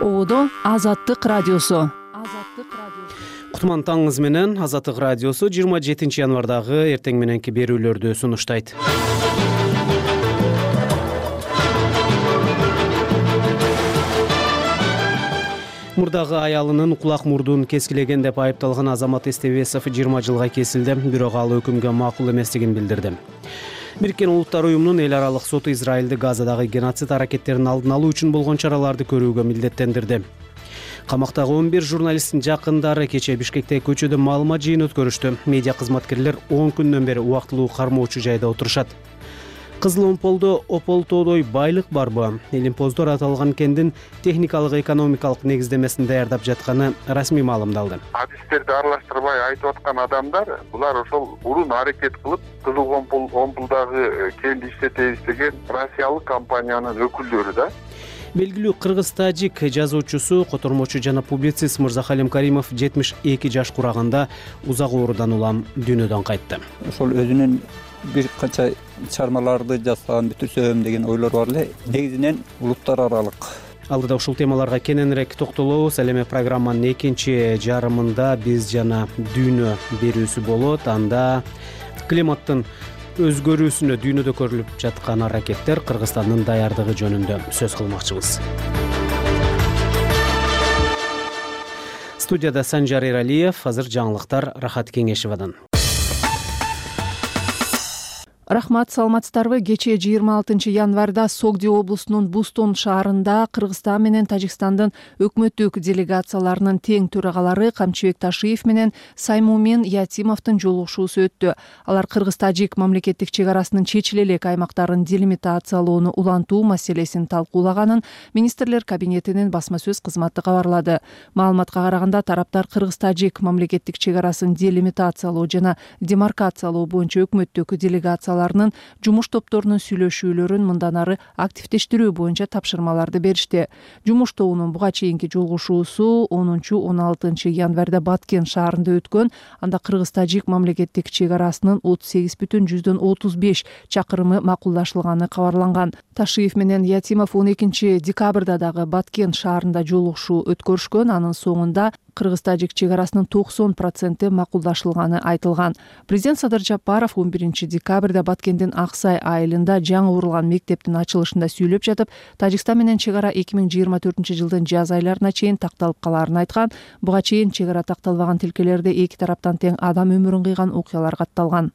Ободо Азаттык радиосу. Кутман таңыңыз менен. Азаттык радиосу 27 январдагы эртең мененки берүүлөрдү сунуштайт. Мурдагы аялынын кулак мурдун кескилеген деп айыпталган Азамат Эстебесов 20 жылга кесилди, бирок ал өкүмгө макул эместигин билдирди. Бириккен Улуттар уюмунун эл аралык соту Израилди Газадагы геноцид аракеттерин алдын алуу үчүн болгон чараларды көрүүгө милдеттендирди. Камактагы 11 журналисттин жакындары кечээ Бишкекте көчөдө маалымат жыйын өткөрүштү. Медиа кызматкерлер 10 күндөн бери убактылуу кармоочу жайда отурушат. Кызыл Омполдо ополтоодой байлык барбы? Элимпоздор аталган кендин техникалык экономикалык негиздемесин даярдап жатканы расмий маалымдалды. Адистерди аралаштырбай айтып аткан адамдар, булар ошол урун аракет кылып, Кызыл Омполдогу кенди иштетебиз деген Россиялык компаниянын өкүлдөрү да. Белгилүү кыргыз-тажик жазуучусу, котормочу жана публицист Мырзахалим Каримов 72 жаш кураганда узак оорудан улам дүйнөдөн кайтты. Ошол өзүнүн бир канча чармаларды жазсам бүтүрсөм деген ойлор бар эле. Негизинен улуттар аралык. Алдыда ушул темаларга кененирээк токтолобуз. Ал эми программанын экинчи жарымында биз жана дүйнө берүүсү болот. Анда климаттын өзгөрүүсүнө дүйнөдө көрүлүп жаткан аракеттер, Кыргызстандын даярдыгы жөнүндө сөз кылмакчыбыз. Студияда Санжар Эралиев, азыр жаңылыктар Рахат Кеңешевадан. Рахмат, саламатсыздарбы? Кечээ 26 январда Согди облусунун Бустон шаарында Кыргызстан менен Тажикстандын өкмөттүк делегацияларынын тең төрагалары Камчыбек Ташиев менен Саймумин Ятимовдун жолугушуусу өттү. Алар Кыргыз-Тажик мамлекеттик чек арасынын чечиле элек аймактарын делимитациялоону улантуу маселесин талкуулаганын министрлер кабинетинин басма сөз кызматы кабарлады. Маалыматка караганда тараптар Кыргыз-Тажик мамлекеттик чек арасын делимитациялоо жана демаркациялоо боюнча өкмөттүк делегациялар жумуш топторунун сүйлөшүүлөрүн мындан ары активдештирүү боюнча тапшырмаларды беришти. Жумуш тобунун буга чейинки жолугушуусу 10-16 январда Баткен шаарында өткөн. Анда Кыргыз-Тажик мамлекеттик чек арасынын 38,35 чакырымы макулдашылганы кабарланган. Ташиев менен Ятимов 12 декабрда дагы Баткен шаарында жолугушуу өткөрүшкөн. Анын соңунда Кыргыз-Тажик чек арасынын 90% макулдашылганы айтылган. Президент Садыр Жапаров 11 декабрда Баткендин Аксай айылында жаңы урулган мектептин ачылышында сүйлөп жатып, Тажикстан менен чек ара 2024 жылдын жаз айларына чейин такталып каларын айткан. Буга чейин чек ара такталбаган тилкелерде эки тараптан тең адам өмүрүн кыйган окуялар катталган.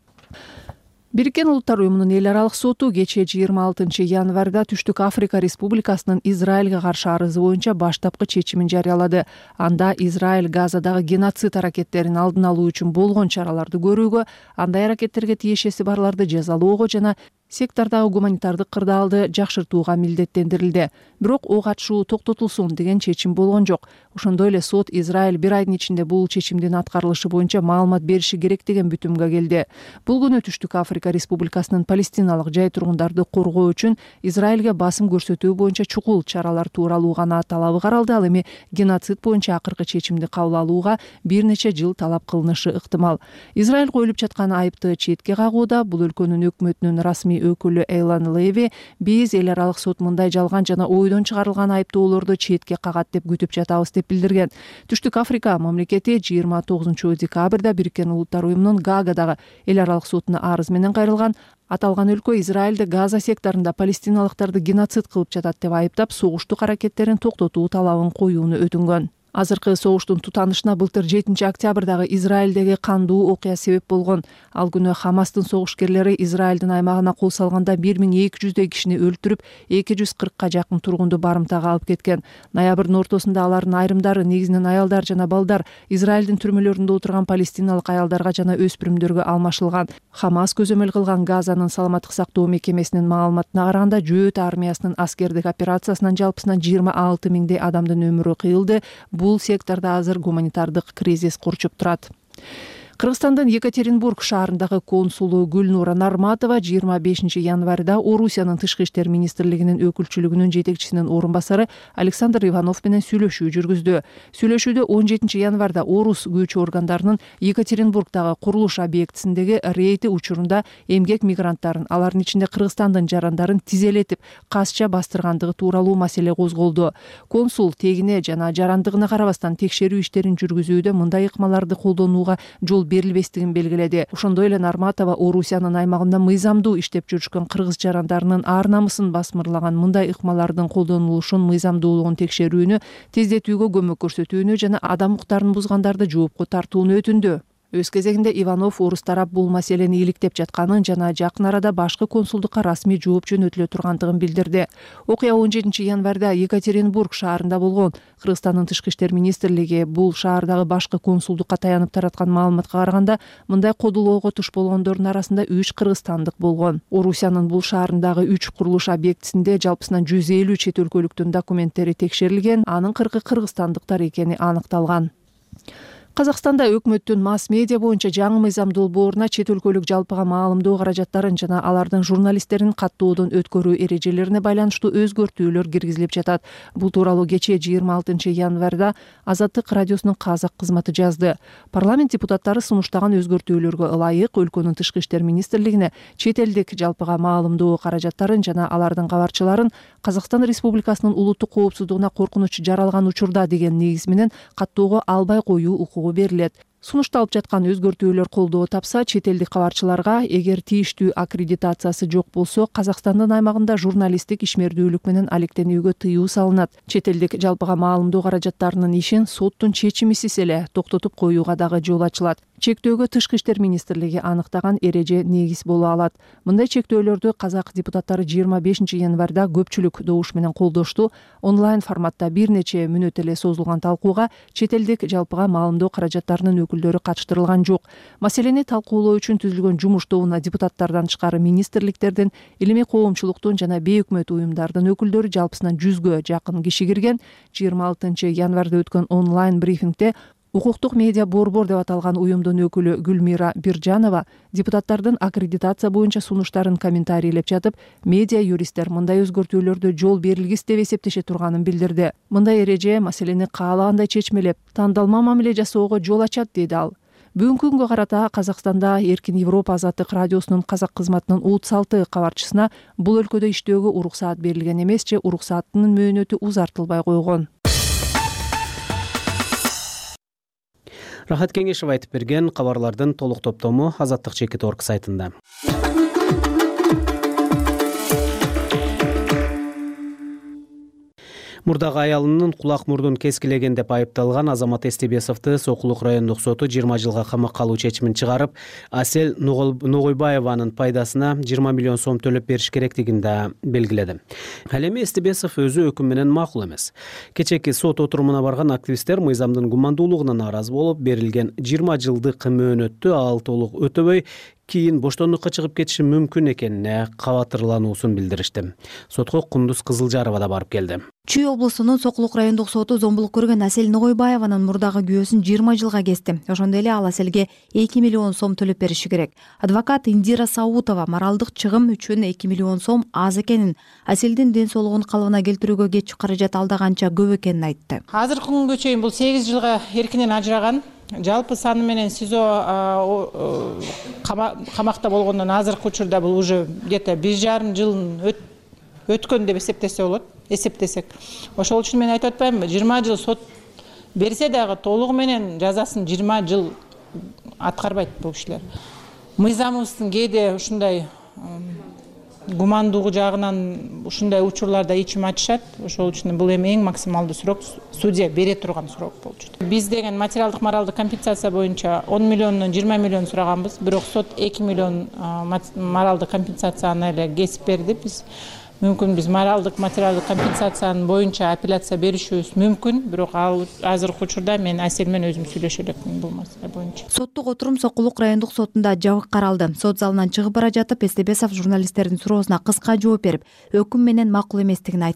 Бириккен Улуттар уюмунун эл аралык соту кечээ 26 январда Түштүк Африка Республикасынын Израилге каршы арызы боюнча баштапкы чечимин жарыялады. Анда Израиль Газадагы геноцид аракеттерин алдын алуу үчүн болгон чараларды көрүүгө, андай аракеттерге тиешеси барларды жазалоого жана сектордагы гуманитардык кырдаалды жакшыртууга милдеттендирилди. Бирок ок атышуу токтотулсун деген чечим болгон жок. Ошондой эле сот Израиль бир айдын ичинде бул чечимдин аткарылышы боюнча маалымат бериши керек деген бүтүмгө келди. Бул күнү Түштүк Африка Республикасынын палестиналык жай тургундарды коргоо үчүн Израилге басым көрсөтүү боюнча чукул чаралар тууралуу гана талабы каралды. Ал эми геноцид боюнча акыркы чечимди кабыл алууга бир нече жыл талап кылынышы ыктымал. Израиль коюлуп жаткан айыпты четке кагууда. Бул өлкөнүн өкмөтүнүн расмий өкүлү Эйлан Леви биз эл аралык сот мындай жалган жана ойдон чыгарылган айыптоолорду четке кагат деп күтүп жатабыз деп билдирген. Түштүк Африка мамлекети 29 декабрда Бириккен Улуттар уюмунун Гаагадагы эл аралык сотуна арыз менен кайрылган. Аталган өлкө Израилде Газа секторунда палестиналыктарды геноцид кылып жатат деп айыптап, согуштук аракеттерин токтотуу талабын коюуну өтүнгөн. Азыркы согуштун тутанышына былтыр 7 октябрдагы Израилдеги кандуу окуя себеп болгон. Ал күнү Хамастын согушкерлери Израилдин аймагына кол салганда 1200 кишини өлтүрүп, 240 жакын тургунду барымтага алып кеткен. Ноябрдын ортосунда алардын айрымдары, негизинен аялдар жана балдар, Израилдин түрмөлөрүндө отурган палестиналык аялдарга жана өспүрүмдөргө алмашылган. Хамас көзөмөл кылган Газанын саламаттык сактоо мекемесинин маалыматына караганда, Жөөт армиясынын аскердик операциясынан жалпысынан 26 миңдей адамдын өмүрү кыйылды. Бул секторда азыр гуманитардык кризис курчуп турат. Кыргызстандын Екатеринбург шаарындагы консулу Гүлнура Нарматова 25 январда Орусиянын тышкы иштер министрлигинин өкүлчүлүгүнүн жетекчисинин орун басары Александр Иванов менен сүйлөшүү жүргүздү. Сүйлөшүүдө 17 январда орус күч органдарынын Екатеринбургдагы курулуш объектисиндеги рейди учурунда эмгек мигранттарын, алардын ичинде Кыргызстандын жарандарын тизелетип, касча бастыргандыгы тууралуу маселе козголду. Консул тегине жана жарандыгына карабастан текшерүү иштерин жүргүзүүдө мындай ыкмаларды колдонууга жол берилбестигин белгиледи. Ошондой эле Нарматова Орусиянын аймагында мыйзамдуу иштеп жүрүшкөн кыргыз жарандарынын ар намысын басмырлаган мындай ыкмалардын колдонулушун мыйзамдуулугун текшерүүнү тездетүүгө көмөк көрсөтүүнү жана адам укуктарын бузгандарды жоопко тартууну өтүндү. Өз кезегинде Иванов орус тарап бул маселени иликтеп жатканын жана жакын арада башкы консулдукка расмий жооп жөнөтүлө тургандыгын билдирди. Окуя 17 январда Екатеринбург шаарында болгон. Кыргызстандын тышкы иштер министрлиги бул шаардагы башкы консулдукка таянып тараткан маалыматка караганда, мындай кодулоого туш болгондордун арасында 3 кыргызстандык болгон. Орусиянын бул шаарындагы 3 курулуш объектисинде жалпысынан 150 чет өлкөлүктүн документтери текшерилген, анын 40 кыргызстандыктар экени аныкталган. Казакстанда өкмөттүн масс-медиа боюнча жаңы мыйзам долбооруна чет өлкөлүк жалпыга маалымдоо каражаттарын жана алардын журналисттерин каттоодон өткөрүү эрежелерине байланыштуу өзгөртүүлөр киргизилип жатат. Бул тууралуу кечээ 26 январда Азаттык радиосунун казак кызматы жазды. Парламент депутаттары сунуштаган өзгөртүүлөргө ылайык өлкөнүн тышкы иштер министрлигине чет элдик жалпыга маалымдоо каражаттарын жана алардын кабарчыларын Казакстан Республикасынын улуттук коопсуздугуна коркунуч жаралган учурда деген негиз менен каттоого албай коюу укугу берилет. Сунушталып жаткан өзгөртүүлөр колдоо тапса, чет элдик кабарчыларга эгер тийиштүү аккредитациясы жок болсо, Казакстандын аймагында журналисттик ишмердүүлүк менен алектенүүгө тыюу салынат. Чет элдик жалпыга маалымдоо каражаттарынын ишин соттун чечимисиз эле токтотуп коюуга дагы жол ачылат. Чектөөгө тышкы иштер министрлиги аныктаган эреже негиз боло алат. Мындай чектөөлөрдү казак депутаттары 25 январда көпчүлүк добуш менен колдошту. Онлайн форматта бир нече мүнөт эле созулган талкууга чет элдик жалпыга маалымдоо каражаттарынын өкүлдөрү катыштырылган жок. Маселени талкуулоо үчүн түзүлгөн жумуш тобуна депутаттардан тышкары министрликтердин, илимий коомчулуктун жана бейөкмөт уюмдардын өкүлдөрү жалпысынан 100гө жакын киши кирген. 26 январда өткөн онлайн брифингде Укуктук медиа борбор деп аталган уюмдун өкүлү Гүлмира Биржанова депутаттардын аккредитация боюнча сунуштарын комментарийлеп жатып, медиа юристтер мындай өзгөртүүлөрдө жол берилгис деп эсептеше турганын билдирди. Мындай эреже маселени каалагандай чечмелеп, тандалма мамиле жасоого жол ачат, деди ал. Бүгүнкү күнгө карата Казакстанда Эркин Европа Азаттык радиосунун казак кызматынын Уут Салты кабарчысына бул өлкөдө иштөөгө уруксаат берилген эмес же уруксааттын мөөнөтү узартылбай койгон. Рахат Кеңешев айтып берген кабарлардын толук топтому Азаттык.org сайтында. Мурдагы аялынын кулак мурдун кескилеген деп айыпталган Азамат Эстебесовду Сокулук райондук соту 20 жылга камакка алуу чечимин чыгарып, Асел Ногойбаеванын пайдасына 20 миллион сом төлөп бериш керектигин да белгиледи. Ал эми Эстебесов өзү өкүм менен макул эмес. Кечээки сот отурумуна барган активисттер мыйзамдын гумандуулугуна нааразы болуп, берилген 20 жылдык мөөнөттү ал толук өтөбөй, кийин боштондукка чыгып кетиши мүмкүн экенине кабатырлануусун билдиришти. Сотко Кундуз Кызылжарова да барып келди. Чүй облусунун Сокулук райондук соту зомбулук көргөн Асел Ногойбаеванын мурдагы күйөөсүн 20 жылга кести. Ошондой эле ал Аселге 2 миллион сом төлөп бериши керек. Адвокат Индира Саутова моралдык чыгым үчүн 2 миллион сом аз экенин, Аселдин ден соолугун калыбына келтирүүгө кетчү каражат алдаганча көп экенин айтты. Азыркы күнгө чейин бул 8 жылга эркинен ажыраган. Жалпы саны менен СИЗО камакта болгондон азыркы учурда бул уже где-то 1,5 жылын өткөн деп эсептесе болот. Эсептесек. Ошол үчүн мен айтып атпаймынбы, 20 жыл сот берсе дагы толугу менен жазасын 20 жыл аткарбайт бул кишилер. Мыйзамыбыздын кээде ушундай гумандуулугу жагынан ушундай учурларда ичим ачышат. Ошол үчүн бул эми эң максималдуу срок судья бере турган срок болчу. Биз деген материалдык моралдык компенсация боюнча 10 миллиондон 20 миллион сураганбыз, бирок сот 2 миллион моралдык компенсацияны эле кесип берди. Биз мүмкүн биз моралдык материалдык компенсациянын боюнча апелляция беришибиз мүмкүн, бирок азыркы учурда мен Асель менен өзүм сүйлөшө элекмин бул маселе боюнча. Соттук отурум Сокулук райондук сотунда жабык каралды. Сот залынан чыгып бара жатып Эстебесов журналисттердин суроосуна кыска жооп берип, өкүм менен макул эместигин айтты.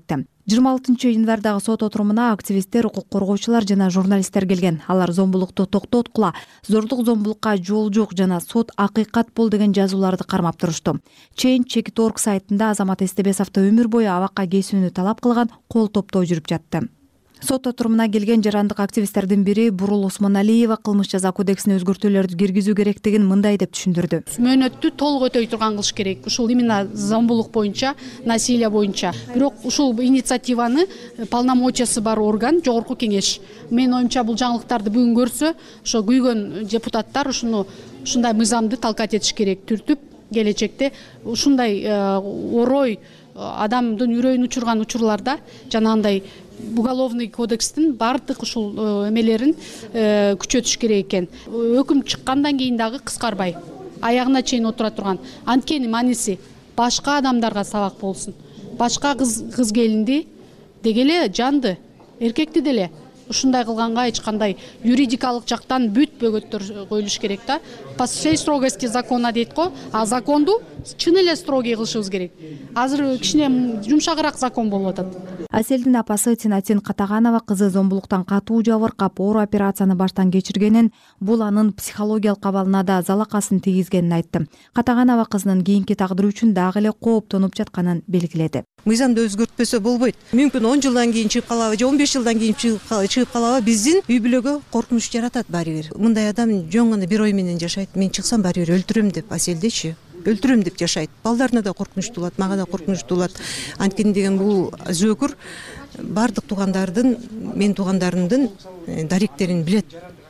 26 январдагы сот отурумуна активисттер, укук коргоочулар жана журналисттер келген. Алар зомбулукту токтоткула, зордук зомбулукка жол жок жана сот акыйкат бол деген жазууларды кармап турушту. Change.org сайтында Азамат Эстебесовду өмүр бою абакка кесүүнү талап кылган кол топтоо жүрүп жатты. Сот отурумуна келген жарандык активисттердин бири Бурул Осмоналиева кылмыш жаза кодексине өзгөртүүлөрдү киргизүү керектигин мындай деп түшүндүрдү. Мөөнөттү толук өтөй турган кылыш керек. Ушул именно зомбулук боюнча, насилие боюнча. Бирок ушул инициативаны полномочиясы бар орган Жогорку кеңеш. Менин оюмча бул жаңылыктарды бүгүн көрсө, ошо күйгөн депутаттар ушундай мыйзамды талкат этиш керек. Түртүп келечекте ушундай орой адамдын үрөйүн учурган учурларда жанагындай уголовный кодекстин бардык ушул эмелерин күчөтүш керек экен. Өкүм чыккандан кийин дагы кыскарбай аягына чейин отура турган. Анткени мааниси башка адамдарга сабак болсун. Башка кыз келинди дегеле жанды, эркекти деле ушундай кылганга эч кандай юридикалык жактан бүт бөгөттөр коюлуш керек да. По всей строгости закона дейт го, а законду чын эле строгий кылышыбыз керек. Азыр кичине жумшагыраак закон болуп атат. Аселдин апасы Тинатин Катаганова кызы зомбулуктан катуу жабыркап, оор операцияны баштан кечиргенин, бул анын психологиялык абалына да залакасын тийгизгенин айтты. Катаганова кызынын кийинки тагдыры үчүн дагы эле кооптонуп жатканын белгиледи. Мыйзамды өзгөртпөсө болбойт. Мүмкүн 10 жылдан кийин чыгып калабы, же 15 жылдан кийин чыгып калабы, биздин үй бүлөгө коркунуч жаратат баары бир. Мындай адам жөн гана бир ой менен жашайт. Мен чыксам баары бир өлтүрөм деп, Аселдечи өлтүрөм деп жашайт. Балдарына да коркунучтуу болот, мага да коркунучтуу болот. Анткени деген бул зөөкүр бардык туугандардын, мен туугандарымдын даректерин билет.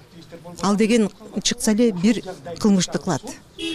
Ал деген чыкса эле бир кылмышты кылат.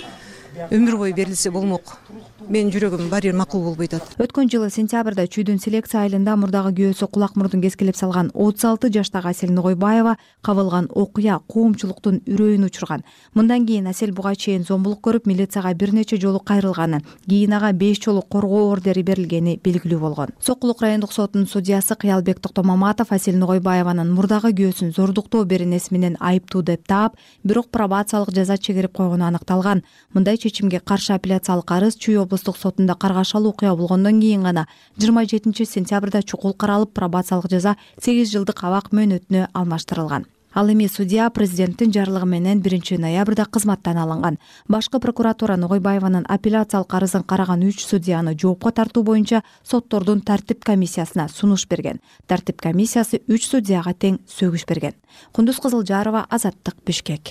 Өмүр бою берилсе болмок. Мен жүрөгүм баары бир макул болбой атат. Өткөн жылы сентябрда Чүйдүн селекция айылында мурдагы күйөөсү кулак мурдун кескилеп салган 36 жаштагы Асел Ногойбаева кабылган окуя коомчулуктун үрөйүн учурган. Мындан кийин Асел буга чейин зомбулук көрүп, милицияга бир нече жолу кайрылганы, кийин ага 5 жолу коргоо ордери берилгени белгилүү болгон. Сокулук райондук сотунун судьясы Кыялбек Токтомаматов Асел Ногойбаеванын мурдагы күйөөсүн зордуктоо беренеси менен айыптуу деп таап, бирок пробациялык жаза чегирип койгону аныкталган. Мындай чечимге каршы апелляциялык арыз Чүй облустук сотунда каргашалуу окуя болгондон кийин гана 27 сентябрда чукул каралып, пробациялык жаза 8 жылдык абак мөөнөтүнө алмаштырылган. Ал эми судья президенттин жарлыгы менен 1 ноябрда кызматтан алынган. Башкы прокуратура Ногойбаеванын апелляциялык арызын караган 3 судьяны жоопко тартуу боюнча соттордун тартип комиссиясына сунуш берген. Тартип комиссиясы 3 судьяга тең сөгүш берген. Кундуз Кызылжарова, Азаттык, Бишкек.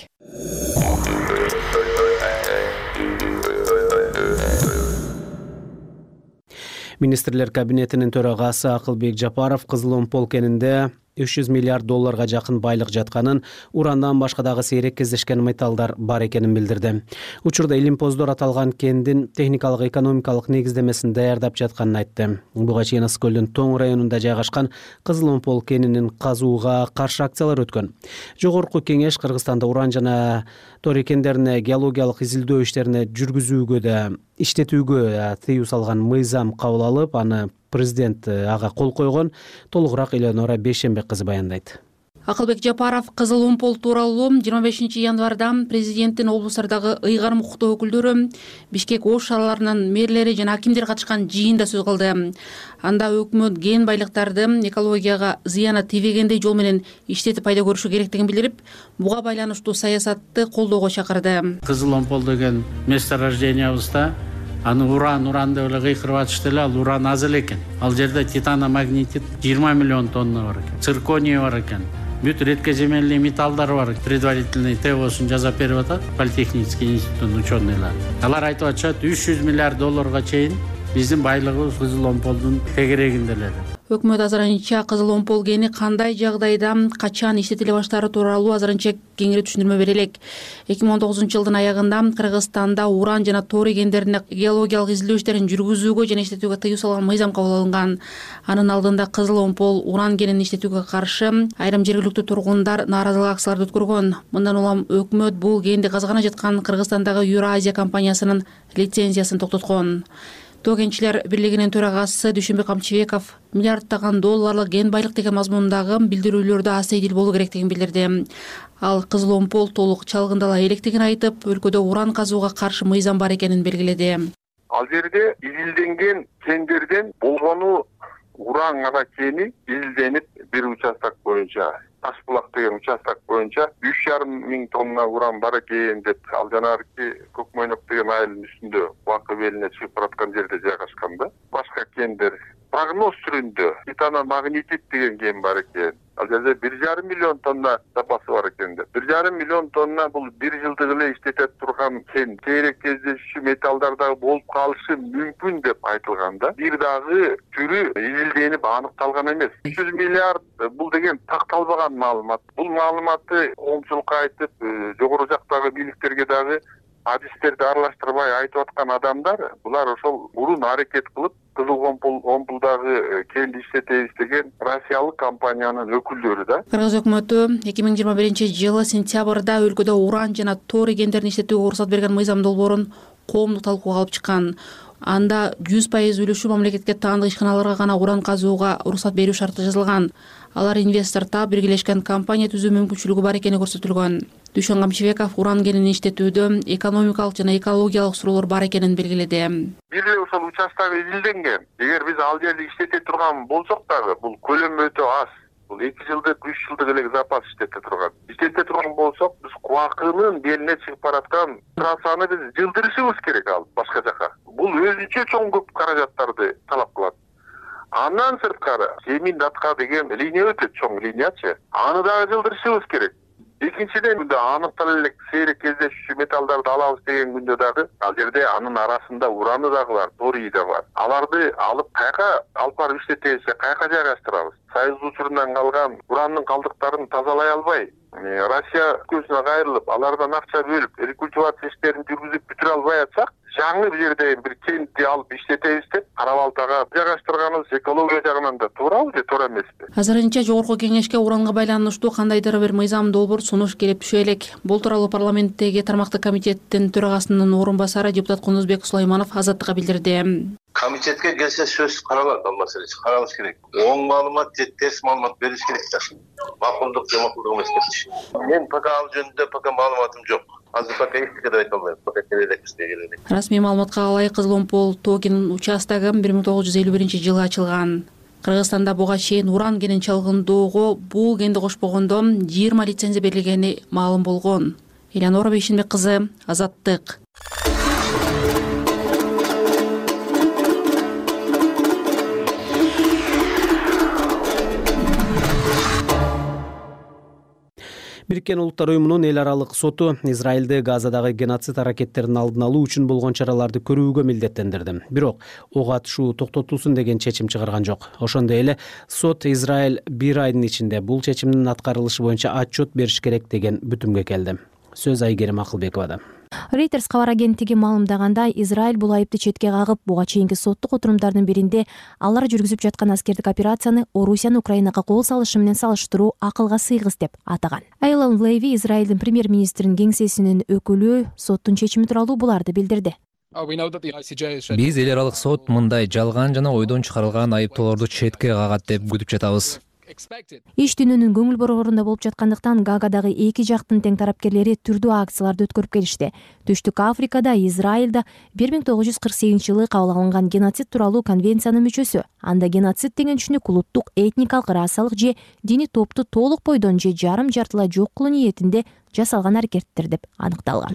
Министрлер кабинетинин төрагасы Акылбек Жапаров Кызыл Омпол кенинде 300 миллиард долларга жакын байлык жатканын, урандан башка дагы сейрек кездешкен металлдар бар экенин билдирди. Учурда илимпоздор аталган кендин техникалык экономикалык негиздемесин даярдап жатканын айтты. Буга чейин Ысык көлдүн Тоң районунда жайгашкан Кызыл Омпол кенинин казууга каршы акциялар өткөн. Жогорку кеңеш Кыргызстанда уран жана тор кендерине геологиялык изилдөө иштерине жүргүзүүгө да иштетүүгө тыюу салган мыйзам кабыл алып, аны президент ага кол койгон. Толугураак Элеонора Бейшембек кызы баяндайт. Акылбек Жапаров Кызыл Омпол тууралуу 25 январда президенттин облустардагы ыйгарым укуктуу өкүлдөрү, Бишкек Ош шаарларынын мэрлери жана акимдер катышкан жыйында сөз кылды. Анда өкмөт кен байлыктарды экологияга зыяны тийбегендей жол менен иштетип пайда көрүшү керектигин билдирип, буга байланыштуу саясатты колдоого чакырды. Кызыл Омпол деген месторождениябызда аны уран деп эле кыйкырып атышты эле, ал уран аз эле экен. Ал жерде титаномагнетит 20 миллион тонна бар экен, цирконий бар экен, бүт редкоземельный металлдар бар. Предварительный ТОсун жазап берип атат Политехнический институттун ученыйлары. Алар айтып атышат 300 миллиард долларга чейин биздин байлыгыбыз Кызыл Омполдун тегерегинде эле. Өкмөт азырынча Кызыл Омпол кени кандай жагдайда качан иштетиле баштаары тууралуу азырынча кеңири түшүндүрмө бере элек. 2019 жылдын аягында Кыргызстанда уран жана тор кендерине геологиялык изилдөө иштерин жүргүзүүгө жана иштетүүгө тыюу салган мыйзам кабыл алынган. Анын алдында Кызыл Омпол уран кенин иштетүүгө каршы айрым жергиликтүү тургундар нааразылык акцияларды өткөргөн. Мындан улам өкмөт бул кенди казгана жаткан Кыргызстандагы Юразия компаниясынын лицензиясын токтоткон. Тоо кенчилер бирлигинин төрагасы Дүйшөнбек Камчыбеков миллиарддаган долларлык кен байлык деген мазмундагы билдирүүлөрдө аз сейдил болуу керектигин билдирди. Ал Кызыл Омпол толук чалгындала электигин айтып, өлкөдө уран казууга каршы мыйзам бар экенин белгиледи. Ал жерде изилденген кендерден болгону уран кени изилденип бир участок боюнча Таш булак деген участок боюнча 3,5 миң тонна уран бар экен деп ал жанагы Көк Мойнок деген айылдын үстүндө Буакы белине чыгып бараткан жерде жайгашкан да. Башка кендер прогноз түрүндө титаномагнетит деген кен бар экен. Ал жерде 1,5 миллион тонна запасы бар экен деп. 1,5 миллион тонна бул бир жылдык эле иштете турган кен. Сейрек кездешүүчү металлдарда болуп калышы мүмкүн деп айтылганда, бир дагы түрү изилденип аныкталган эмес. 300 миллиард бул деген такталбаган маалымат. Бул маалыматты коомчулукка айтып, жогору жактагы бийликтерге дагы адистерди аралаштырбай айтып аткан адамдар, булар ошол мурун аракет кылып Кызыл омпулдагы кенди иштетебиз деген Россиялык компаниянын өкүлдөрү да. Кыргыз өкмөтү 2021-жылы сентябрда өлкөдө уран жана торий кендерин иштетүүгө уруксат берген мыйзам долбоорун коомдук талкууга алып чыккан. Анда 100% үлүшү мамлекетке таандык ишканаларга гана уран казууга уруксат берүү шарты жазылган. Алар инвестор таап биргелешкен компания түзүү мүмкүнчүлүгү бар экени көрсөтүлгөн. Дүйшөн Камчыбеков уран кенин иштетүүдө экономикалык жана экологиялык суроолор бар экенин белгиледи. Бир эле ошол участок изилденген. Эгер биз ал жерди иштете турган болсок дагы, бул көлөмү өтө аз. Бул 2 жылдык, 3 жылдык эле запас иштете турган. Иштете турган болсок, биз Кубакынын белине чыгып бараткан трассаны биз жылдырышыбыз керек ал башка жака. Бул өзүнчө чоң көп каражаттарды талап кылат. Андан сырткары Семин Датка деген линия өтөт, чоң линиячы. Аны дагы жылдырышыбыз керек. Экинчиден аныктала элек сейрек кездешүүчү металлдарды алабыз деген күндө дагы ал жерде анын арасында ураны дагы бар, торий да бар. Аларды алып кайка алып барып иштетебиз, кайка жайгаштырабыз? Союз учурунан калган уранын калдыктарын тазалай албай, Россия өлкөсүнө кайрылып, алардан акча бөлүп, рекультивация иштерин жүргүзүп бүтүрө албай атсак, жаңы жерде бир кентти алып иштетебиз деп Кара-Балтага жайгаштырганыбыз экология жагынан да туурабы же туура эмеспи? Азырынча жогорку кеңешке уранга байланыштуу кандайдыр бир мыйзам долбоор сунуш келип түшө элек. Бул тууралуу парламенттеги тармактык комитеттин төрагасынын орун басары депутат Кунузбек Сулайманов Азаттыкка билдирди. Комитетке келсе сөз каралат, ал маселе каралыш керек. Оң маалымат, терс маалымат бериш керек да. Макулдук же макулдук эмес деп. Мен пока ал жөнүндө пока маалыматым жок. Азыр пока эч нерсе айта албайм. Пока келелек. Расмий маалыматка ылайык Кызыл омпол тоо кен участогу 1951-жылы ачылган. Кыргызстанда буга чейин уран кенин чалгындоого бул кенди кошпогондо 20 лицензия берилгени маалым болгон. Элянора Бейшенбек кызы, Азаттык. Бириккен Улуттар уюмунун эл аралык соту Израилде Газадагы геноцид аракеттерин алдын алуу үчүн болгон чараларды көрүүгө милдеттендирди. Бирок ого атышуу токтотулсун деген чечим чыгарган жок. Ошондой эле сот Израиль 1 айдын ичинде бул чечимдин аткарылышы боюнча отчет бериш керек деген бүтүмгө келди. Сөз Айгерим Акылбековада. Reuters кабар агенттиги маалымдагандай, Израиль бул айыпты четке кагып, буга чейинки соттук отурумдардын биринде алар жүргүзүп жаткан аскердик операцияны Орусиянын Украинага кол салышы менен салыштыруу акылга сыйгыз деп атаган. Эйлон Леви, Израилдин премьер-министринин кеңсесинин өкүлү, соттун чечими тууралуу буларды билдирди. Биз эл аралык сот мындай жалган жана ойдон чыгарылган айыптоолорду четке кагат деп күтүп жатабыз. Иш түнүнүн көңүл борборунда болуп жаткандыктан Гаагадагы эки жактын тең тарапкерлери түрдүү акцияларды өткөрүп келишти. Түштүк Африкада, Израилда 1948-жылы кабыл алынган геноцид тууралуу конвенциянын мүчөсү. Анда геноцид деген түшүнүк улуттук, этникалык, расалык же диний топту толук бойдон же жарым-жартылай жок кылуу ниетинде жасалган аракеттер деп аныкталган.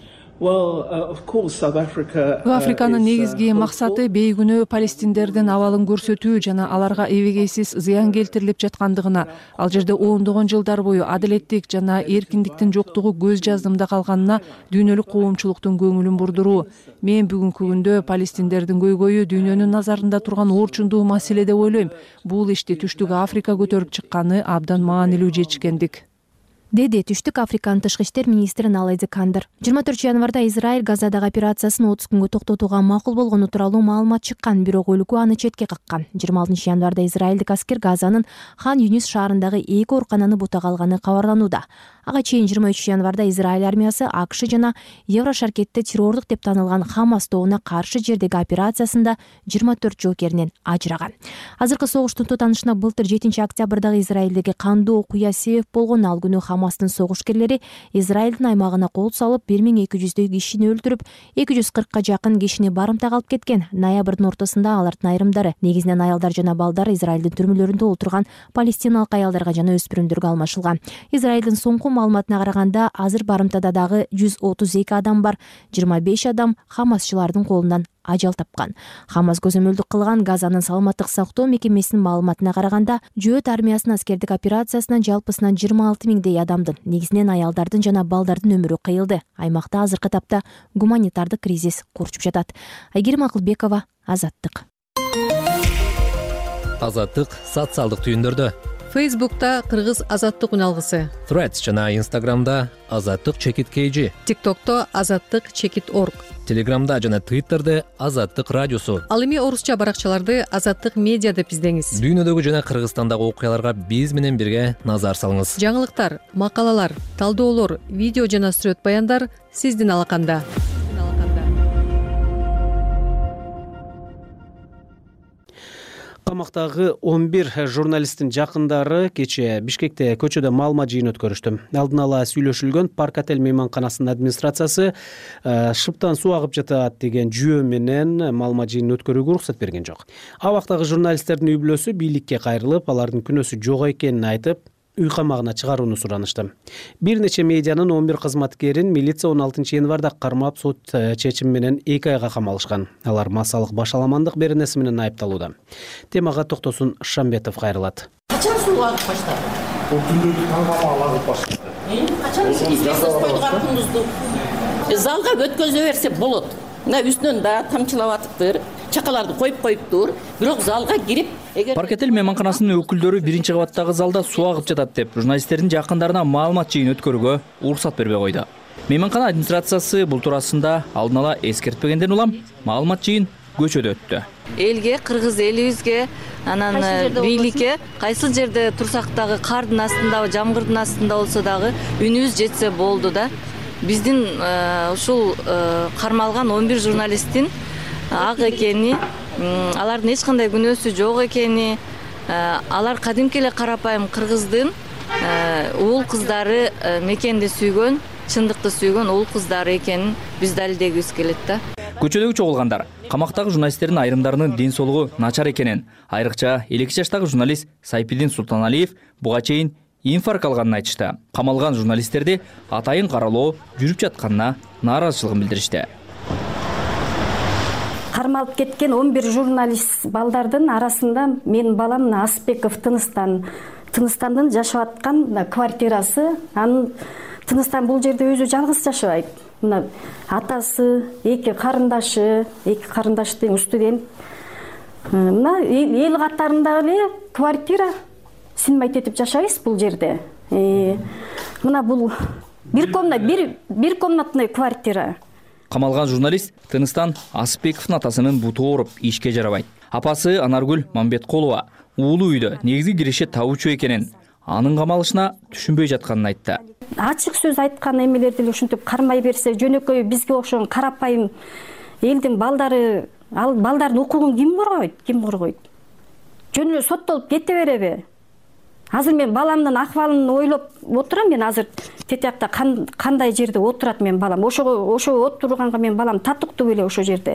Африканын негизги максаты бейгүнөө палестиндердин абалын көрсөтүү жана аларга эбегейсиз зыян келтирилип жаткандыгына, ал жерде ондогон жылдар бою адилеттик жана эркиндиктин жоктугу көз жаздымда калганына дүйнөлүк коомчулуктун көңүлүн бурдуруу. Мен бүгүнкү күндө палестиндердин көйгөйү дүйнөнүн назарында турган орчундуу маселе деп ойлойм. Бул ишти Түштүк Африка көтөрүп чыкканы абдан маанилүү жетишкендик, деди Түштүк Африканын тышкы иштер министри Наледи Кандыр. 24 январда Израиль Газадагы операциясын 30 күнгө токтотууга макул болгону тууралуу маалымат чыккан, бирок өлкө аны четке каккан. 26 январда израилдик аскер Газанын Хан Юнис шаарындагы 2 оорукананы бутага алганы кабарланууда. Ага чейин 23 январда Израиль армиясы АКШ жана Евро шаркетте террорлук деп танылган Хамас тобуна каршы жердеги операциясында 24 жоокеринен ажыраган. Азыркы согуштун тутанышына былтыр 7 октябрдагы Израилдеги кандуу окуя себеп болгон. Ал күнү Хамастын согушкерлери Израилдин аймагына кол салып 1200 кишини өлтүрүп, 240 жакын кишини барымтага алып кеткен. Ноябрдын ортосунда алардын айрымдары, негизинен аялдар жана балдар, Израилдин түрмөлөрүндө отурган палестиналык аялдарга жана өспүрүмдөргө алмашылган. Израилдин соңку маалыматына караганда, азыр барымтада дагы 132 адам бар, 25 адам хамасчылардын колунан ажал тапкан. Хамас көзөмөлдүк кылган Газанын саламаттык сактоо мекемесинин маалыматына караганда, Жөөт армиясынын аскердик операциясынан жалпысынан 26 миңдей адамдын, негизинен аялдардын жана балдардын өмүрү кыйылды. Аймакта азыркы тапта гуманитардык кризис курчуп жатат. Айгерим Акылбекова, Азаттык. Азаттык социалдык түйүндөрдө. Фейсбукта Кыргыз Азаттык үналгысы, Threads жана Instagramда Азаттык _KG, ТикТокто Азаттык_org, Телеграмда жана Twitterде Азаттык радиосу. Ал эми орусча баракчаларды Азаттык медиа деп издеңиз. Дүйнөдөгү жана Кыргызстандагы окуяларга биз менен бирге назар салыңыз. Жаңылыктар, макалалар, талдоолор, видео жана сүрөт баяндар сиздин алаканда. Камактагы 11 журналисттин жакындары кече Бишкекте көчөдө маалымат жыйын өткөрүштү. Алдын ала сүйлөшүлгөн Парк отель мейманканасынын администрациясы шыптан суу агып жатат деген жүйө менен маалымат жыйынын өткөрүүгө уруксат берген жок. Абактагы журналисттердин үй бүлөсү бийликке кайрылып, алардын күнөөсү жок экенин айтып, үй камагына чыгарууну суранышты. Бир нече медианын 11 кызматкерин милиция 16 январда кармап, сот чечими менен 2 айга камалышкан. Алар массалык башаламандык беренеси менен айыпталууда. Темага токтосун Шамбетов кайрылат. Качан сууга агып баштады? Бул күндүздү таңгамага агып баштады. Качан известность койдук күндүздү? Залга өткөзө берсе болот. Мына үстүнөн да тамчылап атыптыр. Чакаларды коюптур, бирок залга кирип, Парк отель мейманканасынын өкүлдөрү биринчи кабаттагы залда суу агып жатат деп журналисттердин жакындарына маалымат жыйын өткөрүүгө уруксат бербей койду. Мейманкана администрациясы бул туурасында алдын ала эскертпегенден улам маалымат жыйын көчөдө өттү. Элге, кыргыз элибизге, анан бийликке кайсыл жерде турсак дагы кардын астында, жамгырдын астында болсо дагы үнүбүз жетсе болду да. Биздин ушул кармалган 11 журналисттин ак экени, алардын эч кандай күнөөсү жок экени, алар кадимки эле карапайым кыргыздын уул кыздары мекенди сүйгөн, чындыкты сүйгөн уул кыздары экенин биз далилдегибиз келет да. Көчөдөгү чогулгандар камактагы журналисттердин айрымдарынын ден соолугу начар экенин, айрыкча 52 жаштагы журналист Сайпилдин Султаналиев буга чейин инфаркт алганын айтышты. Камалган журналисттерди атайын каралоо жүрүп жатканына нааразычылыгын билдиришти. Кармалып кеткен 11 журналист балдардын арасында менин балам Асбеков Тыныстандын жашап аткан квартирасы. Анын Тыныстан бул жерде өзү жалгыз жашабайт. Мына атасы, эки карындаштын студент. Мына эл катарындагы эле квартира синбайт этип жашайбыз бул жерде. Мына бул бир комнатный квартира. Камалган журналист Тыныстан Асбековдун атасынын буту ооруп ишке жарабайт. Апасы Анаргүл Мамбеткулова уулу үйдө негизги киреше табуучу экенин, анын камалышына түшүнбөй жатканын айтты. Ачык сөз айткан эмелерди ушинтип кармай берсе, жөнөкөй бизге окшогон карапайым элдин балдары, ал балдардын укугун ким коргойт? Жөн эле соттолуп кете береби? Азыр мен баламдын акыбалын ойлоп отурам, мен азыр тетиякта кандай жерде отурат мен балам. Ошо отурганга мен балам татыктуу беле ошо жерде.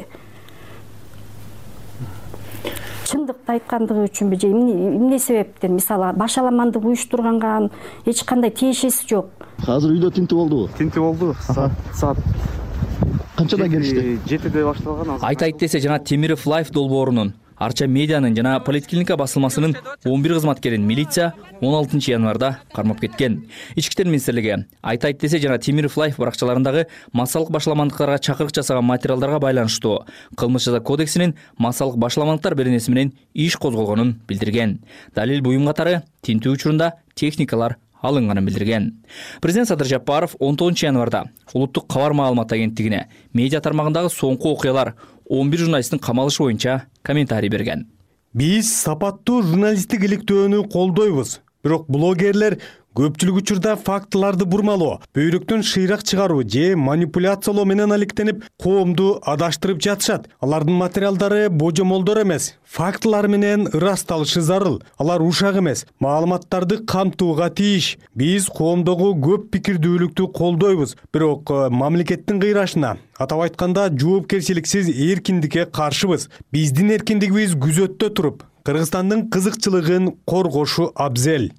Чындыкты айткандыгы үчүнбү же эмне себептен, мисалы башаламандык уюштурганга эч кандай тиешеси жок. Азыр үйдө тинтүү болдубу? Тинтүү болду. Саат канчада келишти? 7-де башталган. Айтайт десе жана Темиров Лайф долбоорунун, Арча медианын жана Политклиника басылмасынын 11 кызматкерин милиция 16 январда кармап кеткен. Ички иштер министрлиги Айтайт десе жана Темиров Лайф баракчаларындагы массалык башаламандыктарга чакырык жасаган материалдарга байланыштуу Кылмыш жаза кодексинин массалык башаламандыктар беренеси менен иш козголгонун билдирген. Далил буюм катары тинтүү учурунда техникалар алынганын билдирген. Президент Садыр Жапаров 19 январда улуттук кабар маалымат агенттигине медиа тармагындагы соңку окуялар 11 журналисттин камалышы боюнча комментарий берген. Биз сапаттуу журналисттик иликтөөнү колдойбуз. Бирок блогерлер көпчүлүк учурда фактыларды бурмалоо, бөйрөктөн шыйрак чыгаруу же манипуляциялоо менен алектенип, коомду адаштырып жатышат. Алардын материалдары божомолдор эмес, фактылар менен ырасталышы зарыл. Алар ушак эмес, маалыматтарды камтууга тийиш. Биз коомдогу көп пикирдүүлүктү колдойбуз, бирок мамлекеттин кыйрашына, атап айтканда жоопкерчиликсиз эркиндикке каршыбыз. Биздин эркиндигибиз күзөттө туруп, Кыргызстандын кызыкчылыгын коргошу абзел.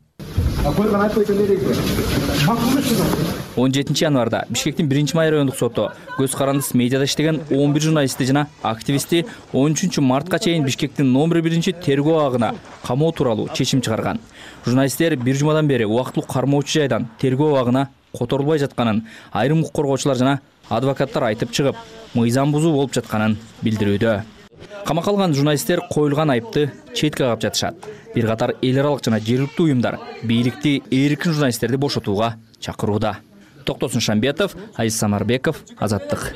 17 январда Бишкектин 1-Май райондук соту көз карандысыз медиада иштеген 11 журналисти жана активистти 13 мартка чейин Бишкектин номер 1 тергөө абагына камоо тууралуу чечим чыгарган. Журналисттер бир жумадан бери убактылуу кармоочу жайдан тергөө абагына которулбай жатканын айрым укук коргоочулар жана адвокаттар айтып чыгып, мыйзам бузуу болуп жатканын билдирүүдө. Камакка алган журналисттер коюлган айыпты четке кагып жатышат. Бир катар эл аралык жана жергиликтүү уюмдар бийликти эркин журналисттерди бошотууга чакырууда. Токтосун Шамбетов, Азиз Самарбеков, Азаттык.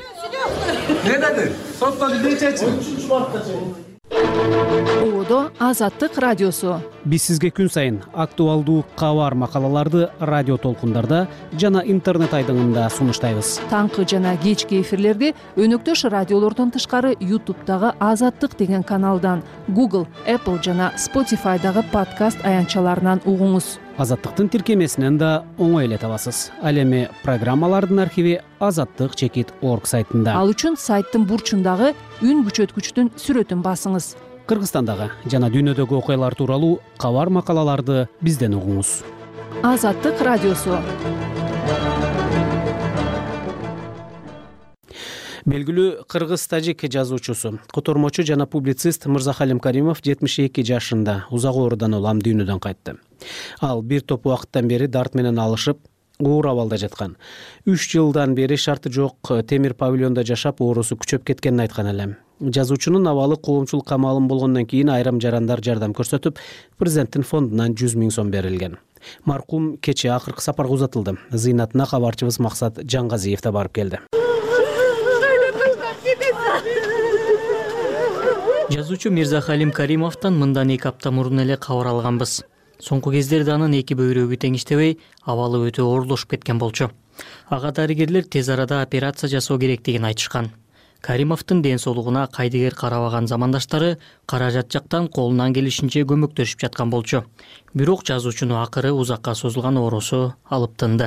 Ободо Азаттык радиосу. Биз сизге күн сайын актуалдуу кабар макалаларды радио толкундарда жана интернет айдыңында сунуштайбыз. Таңкы жана кечки эфирлерди өнөктөш радиолордон тышкары YouTube'дагы Азаттык деген каналдан, Google, Apple жана Spotify'дагы подкаст аянтчаларынан угуңуз. Азаттыктын тиркемесинен да оңой эле табасыз. Ал эми программалардын архиви azattik.org сайтында. Ал үчүн сайттын бурчундагы үн күчөткүчтүн сүрөтүн басыңыз. Кыргызстандагы жана дүйнөдөгү окуялар тууралуу кабар макалаларды бизден угуңуз. Азаттык радиосу. Белгилүү кыргыз-тажик жазуучусу, котормочу жана публицист Мырзахалим Каримов 72 жашында узак оорудан улам дүйнөдөн кайтты. Ал бир топ убакыттан бери дарт менен алышып, оор абалда жаткан. 3 жылдан бери шарты жок темир павильонда жашап, оорусу күчөп кеткенин айткан элем. Жазуучунун абалы коомчулукка камалым болгондон кийин айрым жарандар жардам көрсөтүп, президенттин фондунан 100 000 сом берилген. Маркум кечээ акыркы сапарга узатылды. Зыйнатына кабарчыбыз Максат Жаңгазиев да барып келди. Жазуучу Мирзахалим Каримовдон мындан 2 апта мурун эле кабар алганбыз. Соңку кездерде анын 2 бөйрөгү теңиштебей, абалы өтө оорлошуп кеткен болчу. Ага дарыгерлер тез арада операция жасоо керектигин айтышкан. Каримовдун ден соолугуна кайдыгер карабаган замандаштары каражат жактан колунан келишинче көмөктөшүп жаткан болчу. Бирок жазуучуну акыры узакка созулган оорусу алып тынды.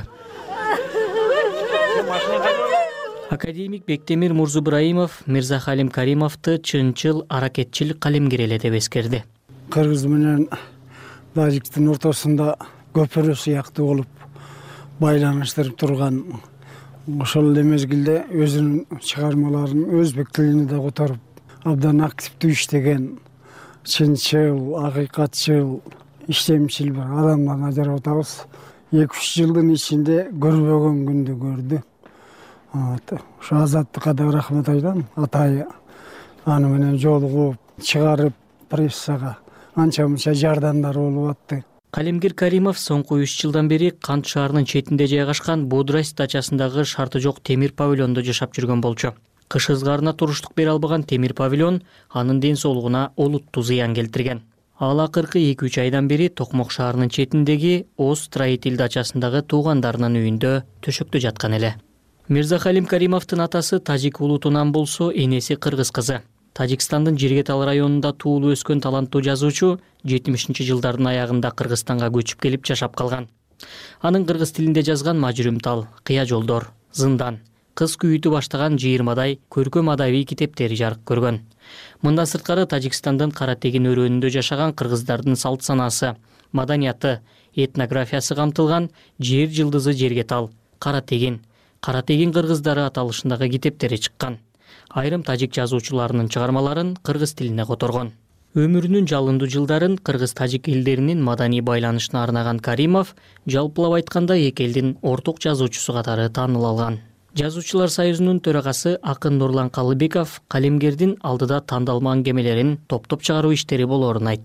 Академик Бектемир Мурзубраимов Мирзахалим Каримовду чынчыл аракетчил калемгер эле деп эскерди. Кыргыз менен Тажиктин ортосунда көпүрө сыяктуу болуп байланыштырып турган ошол эле мезгилде өзүнүн чыгармаларын өзбек тилине да которуп абдан активдүү иштеген чынчыл, акыйкатчыл, иштемчил бир адамдан ажырап атабыз. 2-3 жылдын ичинде көрбөгөн күндү көрдү. Ошо Азаттыкка да рахмат айтам. Атайы аны менен жолугуп чыгарып прессага анча-мынча жардамдар болуп атты. Калемгер Каримов соңку 3 жылдан бери Кант шаарынын четинде жайгашкан Бодурайс дачасындагы шарты жок темир павильондо жашап жүргөн болчу. Кыш ызгаарына туруштук бере албаган темир павильон анын ден соолугуна олуттуу зыян келтирген. Ал акыркы 2-3 айдан бери Токмок шаарынын четиндеги Оз строитель дачасындагы туугандарынын үйүндө төшөктө жаткан эле. Мирзахалим Каримовдун атасы тажик улутунан болсо, энеси кыргыз кызы. Тажикстандын Жиргетал районунда туулуп өскөн таланттуу жазуучу 70-жылдардын аягында Кыргызстанга көчүп келип жашап калган. Анын кыргыз тилинде жазган Мажүрүм тал, Кыя жолдор, Зындан, Кыз күйүтү баштаган 20дай көркөм адабий китептери жарык көргөн. Мындан сырткары Тажикстандын Кара Тегин өрөөнүндө жашаган кыргыздардын салт санаасы, маданияты, этнографиясы камтылган Жер жылдызы Жерге тал, Кара Тегин кыргыздары аталышындагы китептери чыккан. Айрым тажик жазуучуларынын чыгармаларын кыргыз тилине которгон. Өмүрүнүн жалындуу жылдарын кыргыз-тажик элдеринин маданий байланышына арнаган Каримов жалпылап айтканда эки элдин орток жазуучусу катары тааныл алган. Жазуучулар союзунун төрагасы Акын Нурлан Калыбеков калемгердин алдыда тандалма аңгемелерин топтоп чыгаруу иштери болоорун айтты.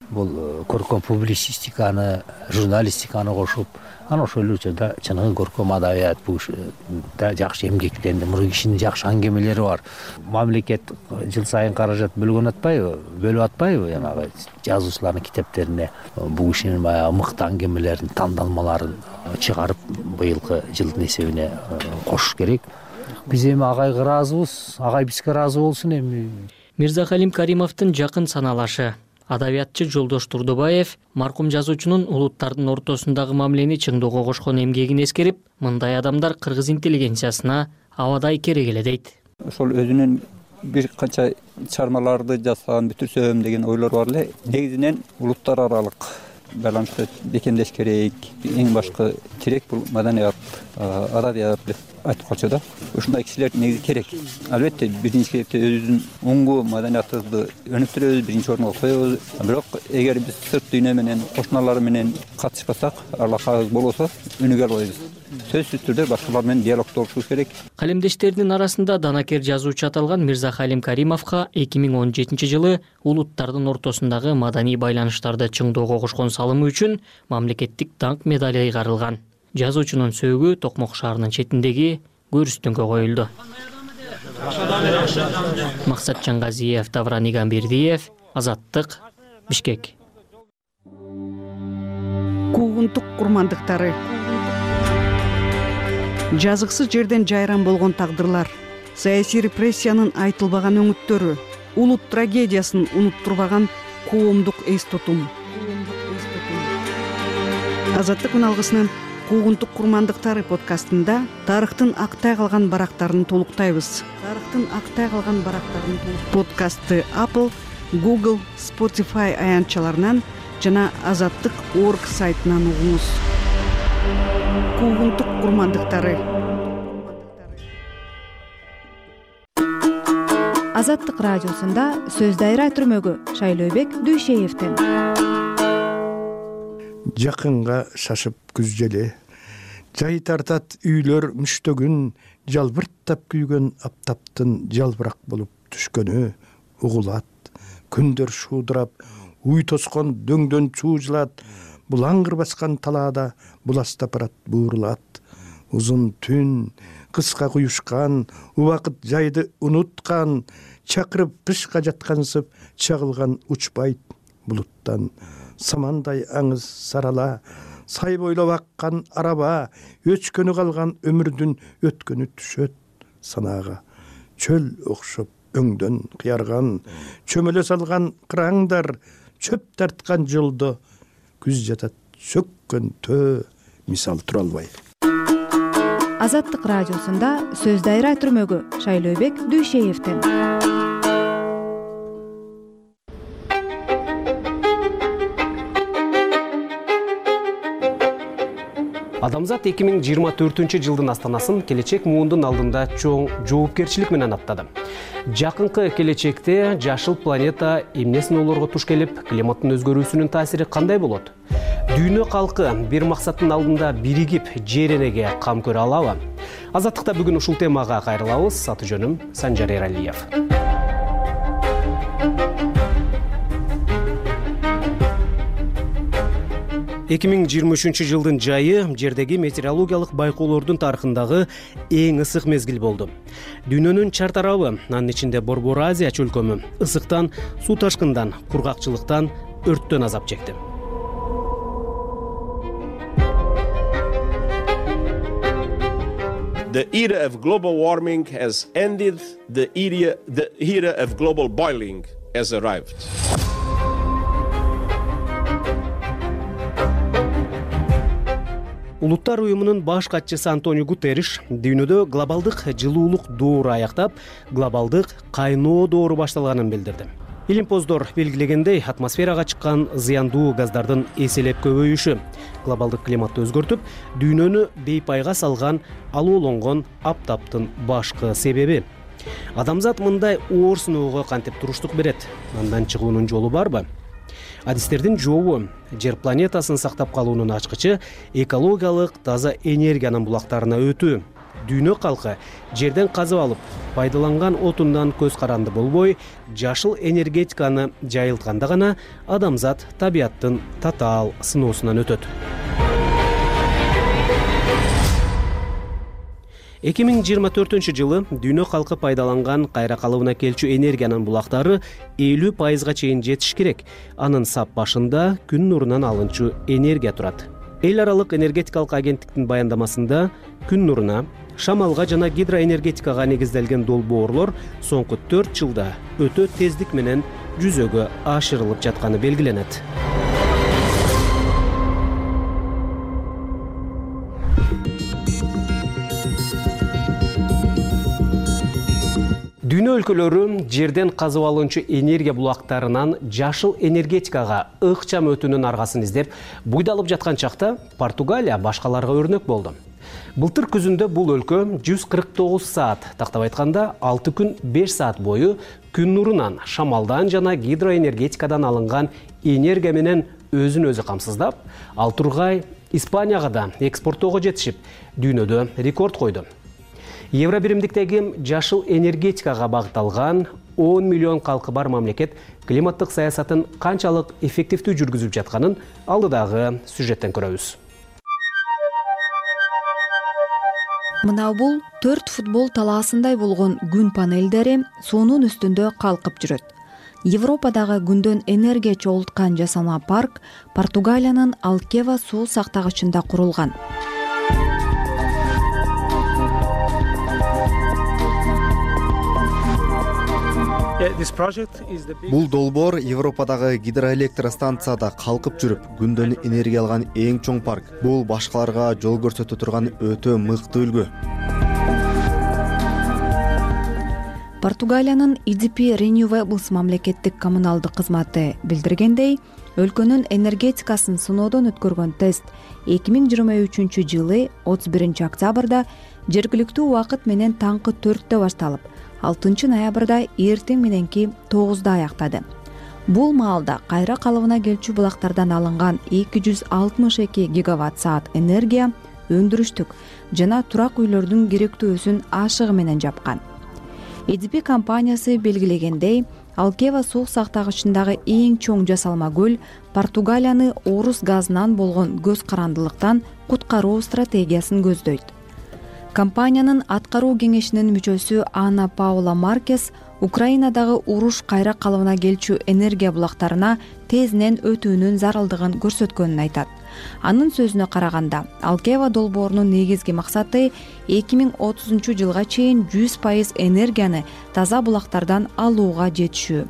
бул көркөм публицистиканы, журналистиканы кошуп, анан ошол эле учурда чыныгы көркөм адабият да жакшы эмгектенди. Муну кишинин жакшы аңгемелери бар. Мамлекет жыл сайын каражат бөлүп атпайбы жанагы жазуучулардын китептерине бул кишинин баягы мыкты аңгемелерин, тандалмаларын чыгарып быйылкы жылдын эсебине кошуш керек. Биз эми агайга ыраазыбыз, агай бизге ыраазы болсун эми. Мирзахалим Каримовдун жакын саналашы адабиятчы Жолдош Турдубаев маркум жазуучунун улуттардын ортосундагы мамилени чыңдоого кошкон эмгегин эскерип, мындай адамдар кыргыз интеллигенциясына абадай керек эле дейт. Ошол өзүнүн бир канча чыгармаларды жазсам, бүтүрсөм деген ойлор бар эле. Негизинен улуттар аралык байланышты бекемдеш керек. Эң башкы керек бул маданият, адабият деп айтып калчу да. Ушундай кишилер негизи керек. Албетте биринчи кезекте өзүбүздүн оңгу маданиятыбызды өнүктүрөбүз, биринчи орунга коебуз. Бирок эгер биз сырт дүйнө менен, кошуналар менен катышпасак, алакабыз болбосо өнүгө албайбыз. Сөзсүз түрдө башкалар менен диалогдо болушубуз керек. Калемдештеринин арасында данакер жазуучу аталган Мирзахалим Каримовго 2017-жылы улуттардын ортосундагы маданий байланыштарды чыңдоого кошкон салымы үчүн мамлекеттик даңк медали ыйгарылган. Жазуучунун сөөгү Токмок шаарынын четиндеги көрүстөнгө коюлду. Максат Чангазиев, Тавран Игамбердиев, Азаттык, Бишкек. Куугунтук курмандыктары. Жазыксыз жерден жайран болгон тагдырлар, саясий репрессиянын айтылбаган өңүттөрү, улут трагедиясын унуттурбаган коомдук эс тутум. Азаттык үналгысынын Куугунтук курмандыктары подкастында тарыхтын актай калган барактарын толуктайбыз. Подкастты Apple, Google, Spotify аянтчаларынан жана Азаттык.org сайтынан угуңуз. Куугунтук курмандыктары. Азаттык радиосунда сөз дайра түрмөгү Шайлообек Дүйшеевден. Жакынга шашып күз желе, жай тартат үйлөр мүштөгүн, жалбырттап күйгөн аптаптын жалбырак болуп түшкөнү угулат. Күндөр шуудурап, уй тоскон дөңдөн чуужулат, булаңгыр баскан талаада буластапарат буурулат. Узун түн, кыска куюшкан, убакыт жайды унуткан, чакырып кышка жаткансып чагылган учпайт булуттан. Самандай аңыз сарала, сай бойлоп аккан араба, өчкөнү калган өмүрдүн өткөнү түшөт санаага. Чөл окшоп өңдөн кыярган, чөмөлө салган кыраңдар, чөп тарткан жолдо күз жатат сөккөн төө мисал тура албай. Азаттык радиосунда сөз дайра түрмөгү Шайлообек Дүйшеевден. Адамзат 2024-жылдын астанасын келечек муундун алдында чоң жоопкерчилик менен аттады. Жакынкы келечекте жашыл планета эмне сыноолорго туш келип, климаттын өзгөрүүсүнүн таасири кандай болот? Дүйнө калкы бир максаттын алдында биригип, жер энеге кам көрө алабы? Азаттыкта бүгүн ушул темага кайрылабыз. Аты жөнүм Санжар Эралиев. 2023 жылдын жайы жердеги метеорологиялык байкоолордун тарыхындагы эң ысык мезгил болду. Дүйнөнүн чар тарабы, анын ичинде Борбор Азия чөлкөмү, ысыктан, суу ташкындан, кургакчылыктан, өрттөн азап чекти. The era of global warming has ended. The era of global boiling has arrived. Улуттар уюмунун баш катчысы Антонио Гутерриш дүйнөдө глобалдык жылуулук доору аяктап, глобалдык кайноо доору башталганын билдирди. Илимпоздор белгилегендей, атмосферага чыккан зыяндуу газдардын эселеп көбөйүшү глобалдык климатты өзгөртүп, дүйнөнү бейпайга салган алуулонгон аптаптын башкы себеби. Адамзат мындай оор сыноого кантип туруштук берет? Андан чыгуунун жолу барбы? Адистердин жообу жер планетасын сактап калуунун ачкычы экологиялык таза энергиянын булактарына өтүү. дүйнө калкы жерден казып алып пайдаланган отундан көз каранды болбой, жашыл энергетиканы жайылтканда гана адамзат табияттын татаал сыноосунан өтөт. 2024 дүйнө калкы пайдаланган кайра калыбына келчү энергиянын булактары 50% чейин жетиш керек. Анын сап башында күн нурунан алынчу энергия турат. Эл аралык энергетикалык агенттиктин баяндамасында күн нуруна, шамалга жана гидроэнергетикага негизделген долбоорлор соңку 4 жылда өтө тездик менен жүзөгө ашырылып жатканы белгиленет. Дүйнө өлкөлөрү жерден казып алынчу энергия булактарынан жашыл энергетикага ыкчам өтүүнүн аргасын издеп, буйдалып жаткан чакта Португалия башкаларга өрнөк болду. Былтыр күзүндө бул өлкө 149 саат, тактап айтканда 6 күн 5 саат бою күн нурунан, шамалдан жана гидроэнергетикадан алынган энергия менен өзүн өзү камсыздап, ал тургай Испанияга да экспорттоого жетишип, дүйнөдө рекорд койду. Евро биримдиктеги жашыл энергетикага багытталган 10 миллион калкы бар мамлекет климаттык саясатын канчалык эффективдүү жүргүзүп жатканын алдыдагы сюжеттен көрөбүз. Мына бул 4 футбол талаасындай болгон күн панелдери суунун үстүндө калкып жүрөт. Европадагы күндөн энергия чогулткан жасалма парк Португалиянын Алкева суу сактагычында курулган. Бул долбоор Европадагы гидроэлектростанцияда калкып жүрүп, күндөн энергия алган эң чоң парк. Бул башкаларга жол көрсөтө турган өтө мыкты үлгү. Португалиянын IDP Renewables мамлекеттик коммуналдык кызматы билдиргендей, өлкөнүн энергетикасын сыноодон өткөргөн тест 2023 жылы 31 октябрда жергиликтүү убакыт менен таңкы 4-тө башталып, 6 ноябрда эртең мененки 9-да аяктады. Бул маалда кайра калыбына келчү булактардан алынган 262 гигаватт саат энергия өндүрүштүк жана турак үйлөрдүн керектөөсүн ашыгы менен жапкан. IDP компаниясы белгилегендей, Алкева суу сактагычындагы эң чоң жасалма көл Португалияны орус газынан болгон көз карандылыктан куткаруу стратегиясын көздөйт. Компаниянын аткаруу кеңешинин мүчөсү Анна Паула Маркес Украинадагы уруш кайра калыбына келчү энергия булактарына тезинен өтүүнүн зарылдыгын көрсөткөнүн айтат. Анын сөзүнө караганда, Алкева долбоорунун негизги максаты 2030 жылга чейин 100% энергияны таза булактардан алууга жетишүү.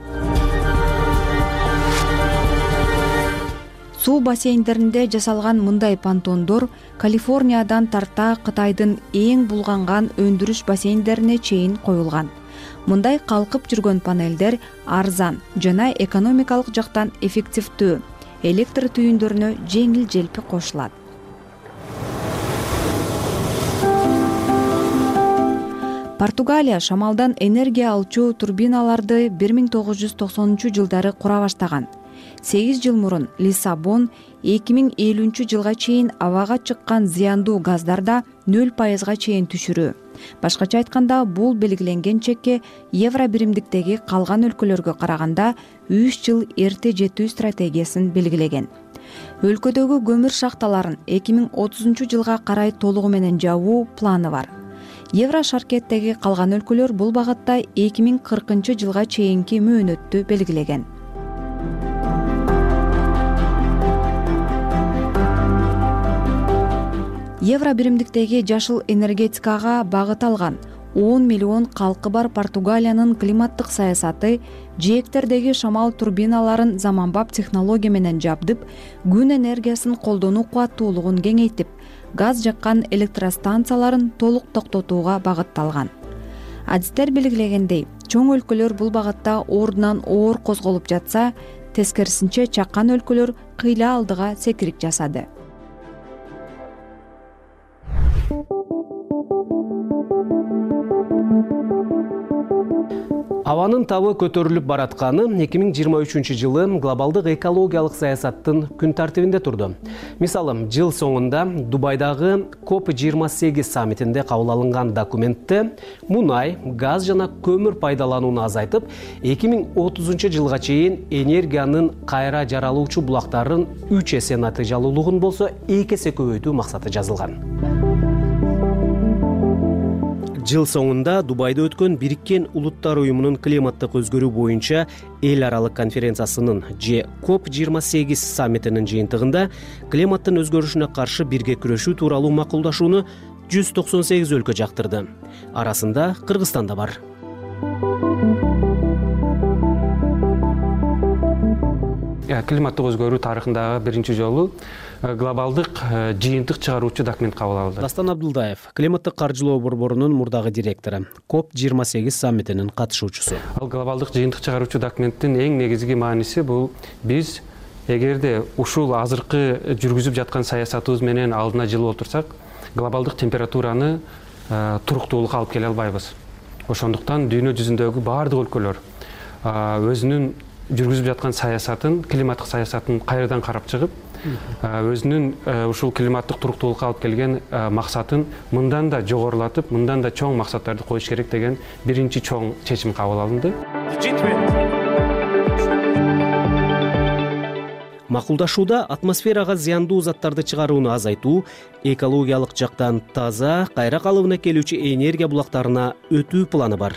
Суу бассейндеринде жасалган мындай понтондор Калифорниядан тарта Кытайдын эң булганган өндүрүш бассейндерине чейин коюлган. Мындай калкып жүргөн панелдер арзан жана экономикалык жактан эффективдүү, электр түйүндөрүнө жеңил-желпи кошулат. Португалия шамалдан энергия алчу турбиналарды 1990 жылдары кура баштаган. 8 жыл мурун Лиссабон 2050 жылга чейин абага чыккан зыяндуу газдарда 0% чейин түшүрүү. Башкача айтканда, бул белгиленген чекке евро биримдиктеги калган өлкөлөргө караганда 3 жыл эрте жетүү стратегиясын белгилеген. Өлкөдөгү көмүр шахталарын 2030 жылга карай толугу менен жабуу планы бар. Евро шаркеттеги калган өлкөлөр бул багытта 2040 жылга чейинки мөөнөттү белгилеген. Евро биримдиктеги жашыл энергетикага багыт алган 10 миллион калкы бар Португалиянын климаттык саясаты жээктердеги шамал турбиналарын заманбап технология менен жабдып, күн энергиясын колдонуу кубаттуулугун кеңейтип, газ жаккан электростанцияларын толук токтотууга багытталган. Адистер белгилегендей, чоң өлкөлөр бул багытта ордунан оор козголуп жатса, тескерисинче чаккан өлкөлөр кыйла алдыга секирик жасады. Абанын табы көтөрүлүп баратканы 2023 жылы глобалдык экологиялык саясаттын күн тартибинде турду. Мисалы, жыл соңунда Дубайдагы COP28 саммитинде кабыл алынган документте мунай, газ жана көмүр пайдаланууну азайтып, 2030 жылга чейин энергиянын кайра жаралуучу булактарын 3 эсе натыйжалуулугун болсо 2 эсе көбөйтүү максаты жазылган. Жыл соңунда Дубайда өткөн Бириккен Улуттар уюмунун климаттык өзгөрүү боюнча эл аралык конференциясынын же COP28 саммитинин жыйынтыгында климаттын өзгөрүшүнө каршы бирге күрөшүү тууралуу макулдашууну 198 өлкө жактырды. Арасында Кыргызстан да бар. Климаттык өзгөрүү тарыхындагы биринчи жолу глобалдык жыйынтык чыгаруучу документ кабыл алынды. Дастан Абдулдаев, климаттык каржылоо борборунун мурдагы директору, COP28 саммитинин катышуучусу. Ал глобалдык жыйынтык чыгаруучу документтин эң негизги мааниси бул биз эгерде ушул азыркы жүргүзүп жаткан саясатыбыз менен алдына жылып отурсак, глобалдык температураны туруктуулукка алып келе албайбыз. Ошондуктан дүйнө жүзүндөгү баардык өлкөлөр өзүнүн жүргүзүп жаткан саясатын, климаттык саясатын кайрадан карап чыгып, өзүнүн ушул климаттык туруктуулукка алып келген максатын мындан да жогорулатып, мындан да чоң максаттарды коюш керек деген биринчи чоң чечим кабыл алынды. Макулдашууда атмосферага зыяндуу заттарды чыгарууну азайтуу, экологиялык жактан таза, кайра калыбына келүүчү энергия булактарына өтүү планы бар.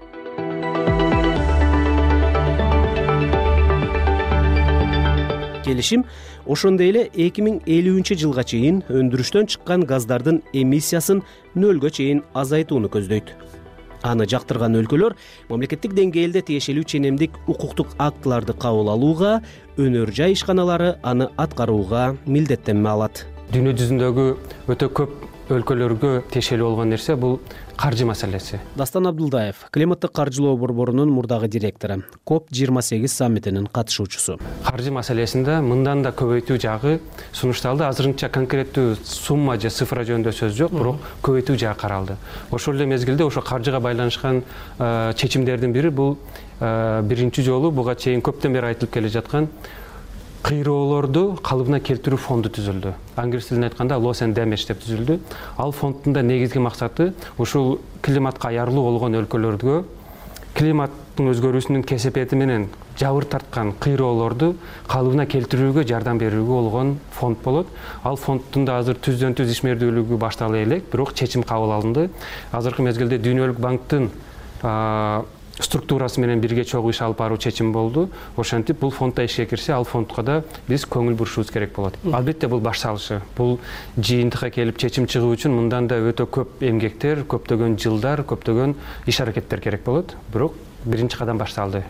Келишим ошондой эле 2050 жылга чейин өндүрүштөн чыккан газдардын эмиссиясын 0 чейин азайтууну көздөйт. Аны жактырган өлкөлөр мамлекеттик деңгээлде тиешелүү ченемдик укуктук актыларды кабыл алууга, өнөр жай ишканалары аны аткарууга милдеттенме алат. Дүйнө жүзүндөгү өтө көп өлкөлөргө тиешелүү болгон нерсе бул каржы маселеси. Дастан Абдулдаев, климаттык каржылоо борборунун мурдагы директору, COP28 саммитинин катышуучусу. Каржы маселесинде мындан да көбөйтүү жагы сунушталды. Азырынча конкреттүү сумма же цифра жөнүндө сөз жок, бирок көбөйтүү жагы каралды. Ошол эле мезгилде ошо каржыга байланышкан чечимдердин бири бул биринчи жолу буга чейин көптөн бери айтылып келе жаткан кыйроолорду калыбына келтирүү фонду түзүлдү. Англис тилинде айтканда loss and damage деп түзүлдү. Ал фонддун да негизги максаты ушул климатка аярлуу болгон өлкөлөргө климаттын өзгөрүүсүнүн кесепети менен жабыр тарткан кыйроолорду калыбына келтирүүгө жардам берүүгө болгон фонд болот. Ал фонддун да азыр түздөн түз ишмердүүлүгү баштала элек, бирок чечим кабыл алынды. Азыркы мезгилде Дүйнөлүк банктын структурасы менен бирге чогуу иш алып баруу чечим болду. Ошентип бул фондда ишке кирсе, ал фондко да биз көңүл бурушубуз керек болот. Албетте бул баш салышы. Бул жыйынтыкка келип чечим чыгуу үчүн мындан да өтө көп эмгектер, көптөгөн жылдар, көптөгөн иш аракеттер керек болот. Бирок биринчи кадам башталды.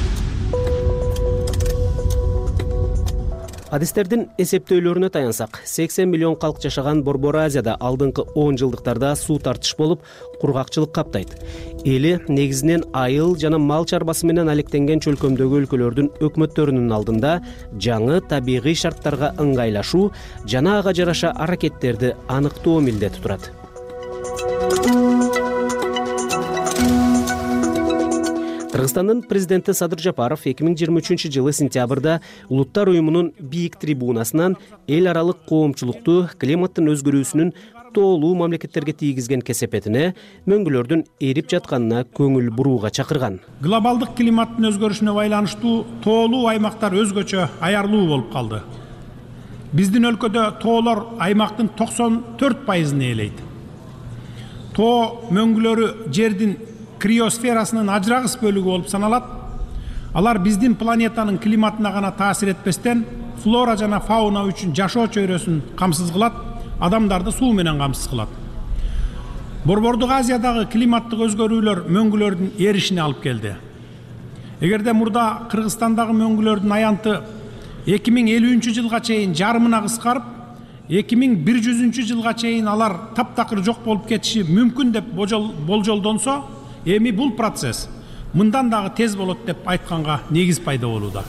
Адистердин эсептөөлөрүнө таянсак, 80 миллион калк жашаган Борбор Азияда алдыңкы 10 жылдыктарда суу тартыш болуп, кургакчылык каптайт. Эли негизинен айыл жана мал чарбасы менен алектенген чөлкөмдөгү өлкөлөрдүн өкмөттөрүнүн алдында жаңы табигый шарттарга ыңгайлашуу жана ага жараша аракеттерди аныктоо милдети турат. Кыргызстандын президенти Садыр Жапаров 2023 жылы сентябрда Улуттар уюмунун бийик трибунасынан эл аралык коомчулукту климаттын өзгөрүүсүнүн тоолуу мамлекеттерге тийгизген кесепетине, мөңгүлөрдүн эрип жатканына көңүл бурууга чакырган. Глобалдык климаттын өзгөрүшүнө байланыштуу тоолуу аймактар өзгөчө аярлуу болуп калды. Биздин өлкөдө тоолор аймактын 94% ээлейт. Тоо мөңгүлөрү жердин криосферасынын ажырагыс бөлүгү болуп саналат. Алар биздин планетанын климатына гана таасир этпестен, флора жана фауна үчүн жашоо чөйрөсүн камсыз кылат, адамдарды суу менен камсыз кылат. Борбордук Азиядагы климаттык өзгөрүүлөр мөңгүлөрдүн эришине алып келди. Эгерде мурда Кыргызстандагы мөңгүлөрдүн аянты 2050 жылга чейин жарымына кыскарып, 2100 жылга чейин алар таптакыр жок болуп кетиши мүмкүн деп болжолдонсо, эми бул процесс мындан дагы тез болот деп айтканга негиз пайда болууда.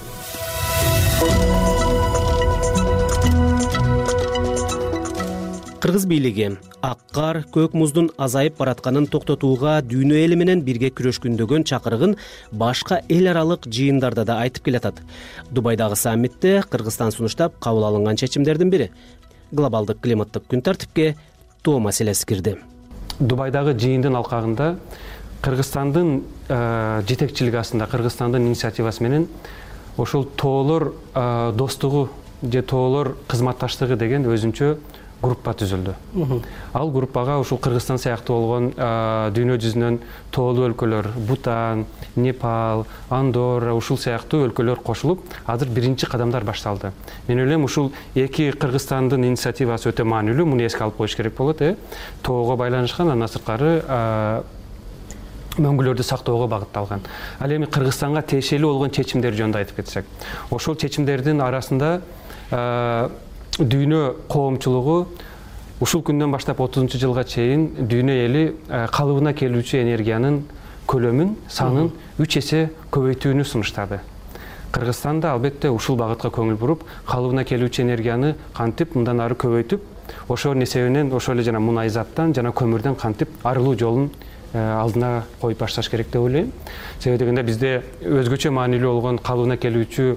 Кыргыз бийлиги ак кар, көк муздун азайып баратканын токтотууга дүйнө эли менен бирге күрөшкүндөгөн чакырыгын башка эл аралык жыйындарда да айтып келатат. Дубайдагы саммитте Кыргызстан сунуштап кабыл алынган чечимдердин бири глобалдык климаттык күн тартипке тоо маселеси кирди. Дубайдагы жыйындын алкагында Кыргызстандын жетекчилиги астында, Кыргызстандын инициативасы менен ошол тоолор достугу же тоолор кызматташтыгы деген өзүнчө группа түзүлдү. Ал группага ушул Кыргызстан сыяктуу болгон дүйнө жүзүнөн тоолуу өлкөлөр, Бутан, Непал, Андорра ушул сыяктуу өлкөлөр кошулуп, азыр биринчи кадамдар башталды. Мен ойлойм, ушул эки Кыргызстандын инициативасы өтө маанилүү, муну эске алып коюш керек болот. Тоого байланышкан, андан сырткары мөңгүлөрдү сактоого багытталган. Ал эми Кыргызстанга тиешелүү болгон чечимдер жөнүндө айтып кетсек, ошол чечимдердин арасында дүйнө коомчулугу ушул күндөн баштап 30-жылга чейин дүйнө эли калыбына келүүчү энергиянын көлөмүн, санын 3 эсе көбөйтүүнү сунуштады. Кыргызстан да албетте ушул багытка көңүл буруп, калыбына келүүчү энергияны кантип мындан ары көбөйтүп, ошол несебинен ошол эле жана мунай заттан жана көмүрдөн кантип арылуу жолун алдына коюп башташ керек деп ойлойм. Себеби дегенде бизде өзгөчө маанилүү болгон калыбына келүүчү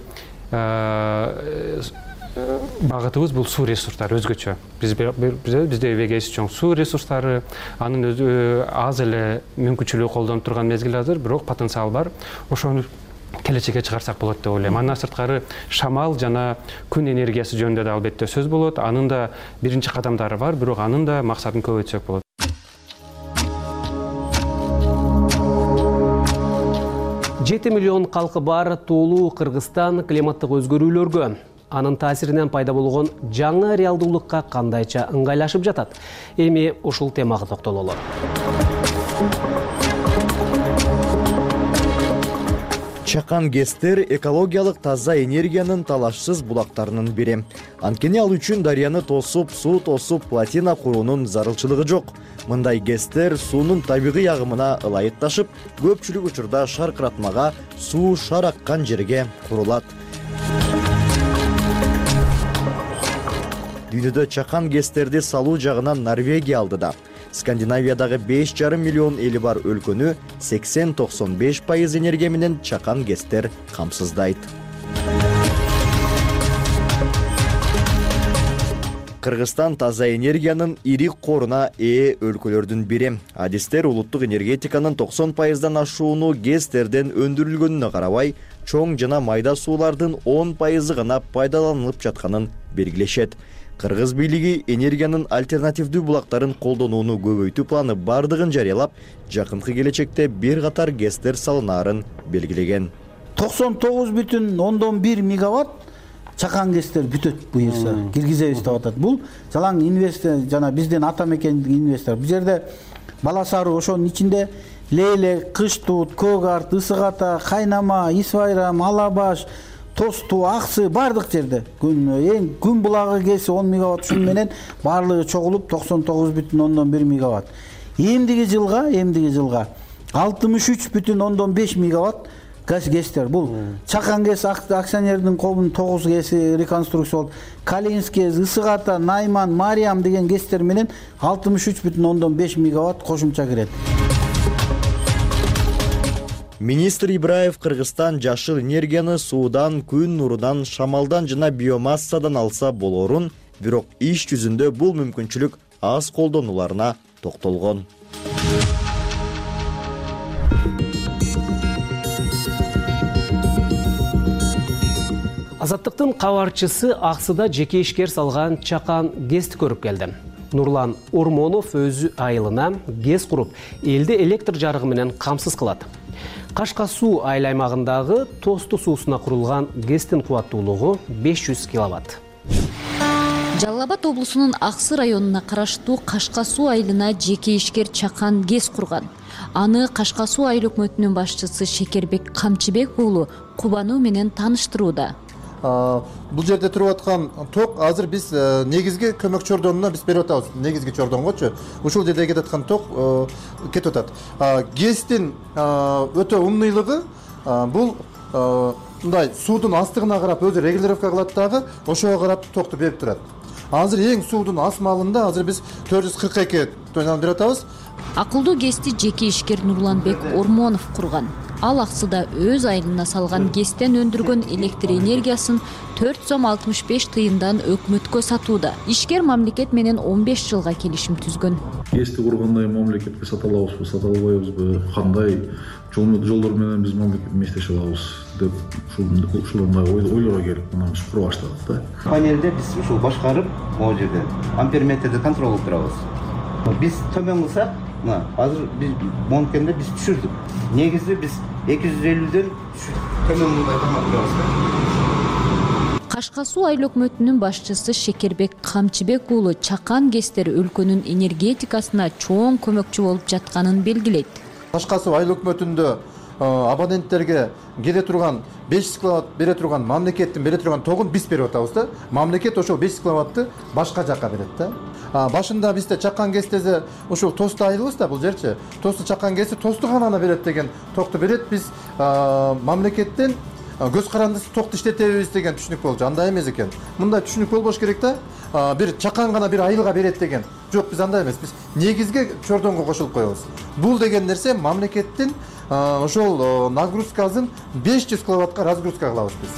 багытыбыз бул суу ресурстары өзгөчө. Бизде вегеси чоң суу ресурстары, анын өзү аз эле мүмкүнчүлүгү колдонуп турган мезгил азыр, бирок потенциал бар. Ошону келечекке чыгарсак болот деп ойлойм. Андан сырткары шамал жана күн энергиясы жөнүндө да албетте сөз болот. Анын да биринчи кадамдары бар, бирок анын да максатын көбөйтсөк болот. 7 миллион калкы бар тоолуу Кыргызстан климаттык өзгөрүүлөргө, анын таасиринен пайда болгон жаңы реалдуулукка кандайча ыңгайлашып жатат? Эми ушул темага токтололу. Чакан ГЭСтер экологиялык таза энергиянын талашсыз булактарынын бири. Анткени ал үчүн дарыяны тосуп, суу тосуп, плотина куруунун зарылчылыгы жок. Мындай ГЭСтер суунун табигый агымына ылайыкташып, көпчүлүк учурда шаркыратмага, суу шар аккан жерге курулат. Дүйнөдө чакан ГЭСтерди салуу жагынан Норвегия алдыда. Скандинавиядагы 5,5 миллион эли бар өлкөнү 80-95% энергия менен чакан ГЭСтер камсыздайт. Кыргызстан таза энергиянын ири коруна ээ өлкөлөрдүн бири. Адистер улуттук энергетиканын 90%дан ашууну ГЭСтерден өндүрүлгөнүнө карабай, чоң жана майда суулардын 10% гана пайдаланылып жатканын белгилешет. Кыргыз бийлиги энергиянын альтернативдүү булактарын колдонууну көбөйтүү планы бардыгын жарыялап, жакынкы келечекте бир катар ГЭСтер салынаарын белгилеген. 99,1 мегаватт чакан ГЭСтер бүтөт буюрса, киргизебиз деп атат. Бул жалаң инвестор жана биздин ата мекендик инвестор. Бул жерде Бала Саруу, ошонун ичинде Лейлек, Кыштут, Көк Арт, Ысык Ата, Кайнама, Исвайрам, Алабаш, Тосту, Аксы бардык жерде күн булагы ГЭСи 10 мегаватт, ушун менен баардыгы чогулуп 99,1 мегаватт. Эмдиги жылга 63,5 мегаватт ГЭСтер. Бул Чакан ГЭС акционердин коомунун 9 ГЭСи реконструкция болуп, Калининск ГЭС, Ысык Ата, Найман, Мариам деген ГЭСтер менен 63,5 мегаватт кошумча кирет. Министр Ибраев Кыргызстан жашыл энергияны суудан, күн нурунан, шамалдан жана биомассадан алса болорун, бирок иш жүзүндө бул мүмкүнчүлүк аз колдонуларына токтолгон. Азаттыктын кабарчысы Аксыда жеке ишкер салган чакан ГЭСти көрүп келди. Нурлан Ормонов өзү айылына ГЭС куруп, элди электр жарыгы менен камсыз кылат. Кашка суу айыл аймагындагы Тосту суусуна курулган ГЭСтин кубаттуулугу 500 киловатт. Жалал Абад облусунун Аксы районуна караштуу Кашка суу айылына жеке ишкер чакан ГЭС курган. Аны Кашка суу айыл өкмөтүнүн башчысы Шекербек Камчыбек уулу кубануу менен тааныштырууда. Бул жерде туруп аткан ток азыр биз негизги көмөк чордонуна биз берип атабыз. Негизги чордонгочу ушул жерде кетип аткан ток кетип атат. ГЭСтин өтө умныйлыгы бул мындай суудун астыгына карап өзү регулировка кылат дагы, ошого карап токту берип турат. азыр эң суудун ас маалында азыр биз 442 тоннаны берип атабыз. Акылдуу ГЭСти жеке ишкер Нурланбек Ормонов курган. Ал аксыда өз айылына салган ГЭСтен өндүргөн электр энергиясын 4 сом 65 тыйындан өкмөткө сатууда. Ишкер мамлекет менен 15 жылга келишим түзгөн. ГЭСти кургандай мамлекетке сата алабызбы, сата албайбызбы, кандай жолдор менен биз мамлекет эместеше алабыз деп ушундай ойлорго келип мына биз кура баштадык да. Панелде биз ушул башкарып, могу жерде амперметрди контроль кылып турабыз. Биз төмөн кылсак, мына азыр биз монкенде биз түшүрдүк. Негизи биз 250ден төмөн кылбай турабыз. Кашка Суу айыл өкмөтүнүн башчысы Шекербек Камчыбек уулу чакан ГЭСтер өлкөнүн энергетикасына чоң көмөкчү болуп жатканын белгилейт. Кашка Суу айыл өкмөтүндө абоненттерге келе турган 500 киловатт бере турган мамлекеттин бере турган тогун биз берип атабыз да. Мамлекет ошол 500 киловаттты башка жакка берет да. Башында бизде чакан ГЭСте ушул Тосту айылыбыз да, бул жерчи. Тосту чакан ГЭСи Тосту гана берет деген токту берет. Биз мамлекеттен көз карандысы токту иштетебиз деген түшүнүк болчу. Андай эмес экен. Мындай түшүнүк болбош керек да. Бир чакан гана бир айылга берет деген. Жок, биз андай эмес. Биз негизге чордонго кошулуп коебуз. Бул деген нерсе мамлекеттин ошол нагрузкасын 500 киловаттка разгрузка кылабыз биз.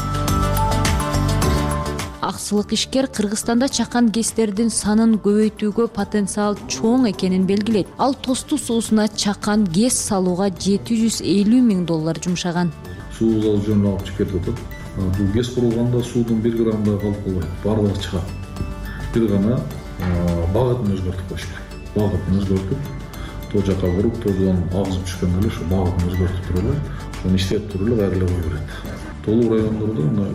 Аксылык ишкер Кыргызстанда чакан ГЭСтердин санын көбөйтүүгө потенциал чоң экенин белгилейт. Ал Тосту суусуна чакан ГЭС салууга $750 000 жумшаган. Суу зал жөн алып кетип атат. Бул ГЭС курулганда суудун 1 грамм да калып калбайт. Баардыгы чыгат. Бир гана багытын өзгөртүп коюш керек. Багытын өзгөртүп, то жака буруп, тоодон агызып түшкөн эле ошо багытын өзгөртүп туруп эле, ошону иштеп туруп эле кайра кое берет. Толук райондордо мына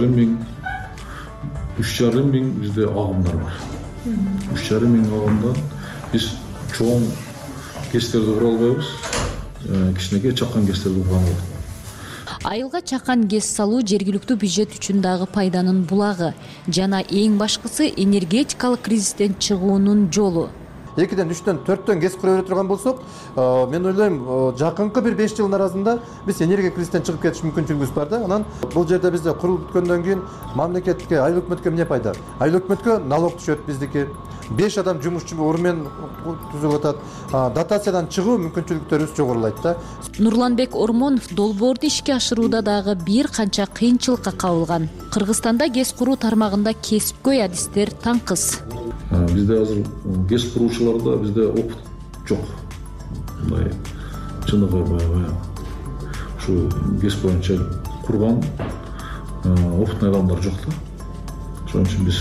3,5 миң бизде агымдар бар. 3,5 миң агымдан биз чоң ГЭСтерди кура албайбыз. Кичинекей чакан ГЭСтерди курган болот. Айылга чакан ГЭС салуу жергиликтүү бюджет үчүн дагы пайданын булагы жана эң башкысы энергетикалык кризистен чыгуунун жолу. 2-ден 3-төн 4-төн ГЭС кура бере турган болсок, мен ойлойм, жакынкы бир 5 жылдын арасында биз энергия кризистен чыгып кетиш мүмкүнчүлүгүбүз бар да. Анан бул жерде бизде курулуп бүткөндөн кийин мамлекетке, айыл өкмөткө эмне пайда? Айыл өкмөткө налог түшөт биздики. 5 адам жумушчу орун түзүп атат. Дотациядан чыгуу мүмкүнчүлүктөрүбүз жогорулайт да. Нурланбек Ормонов долбоорду ишке ашырууда дагы бир канча кыйынчылыкка кабылган. Кыргызстанда ГЭС куруу тармагында кесипкөй адистер таңкыс. Бизде азыр ГЭС куруучуларда бизде опыт жок. Мындай чыныгы баягы ушу ГЭС боюнча курган опытный адамдар жок да. Ошон үчүн биз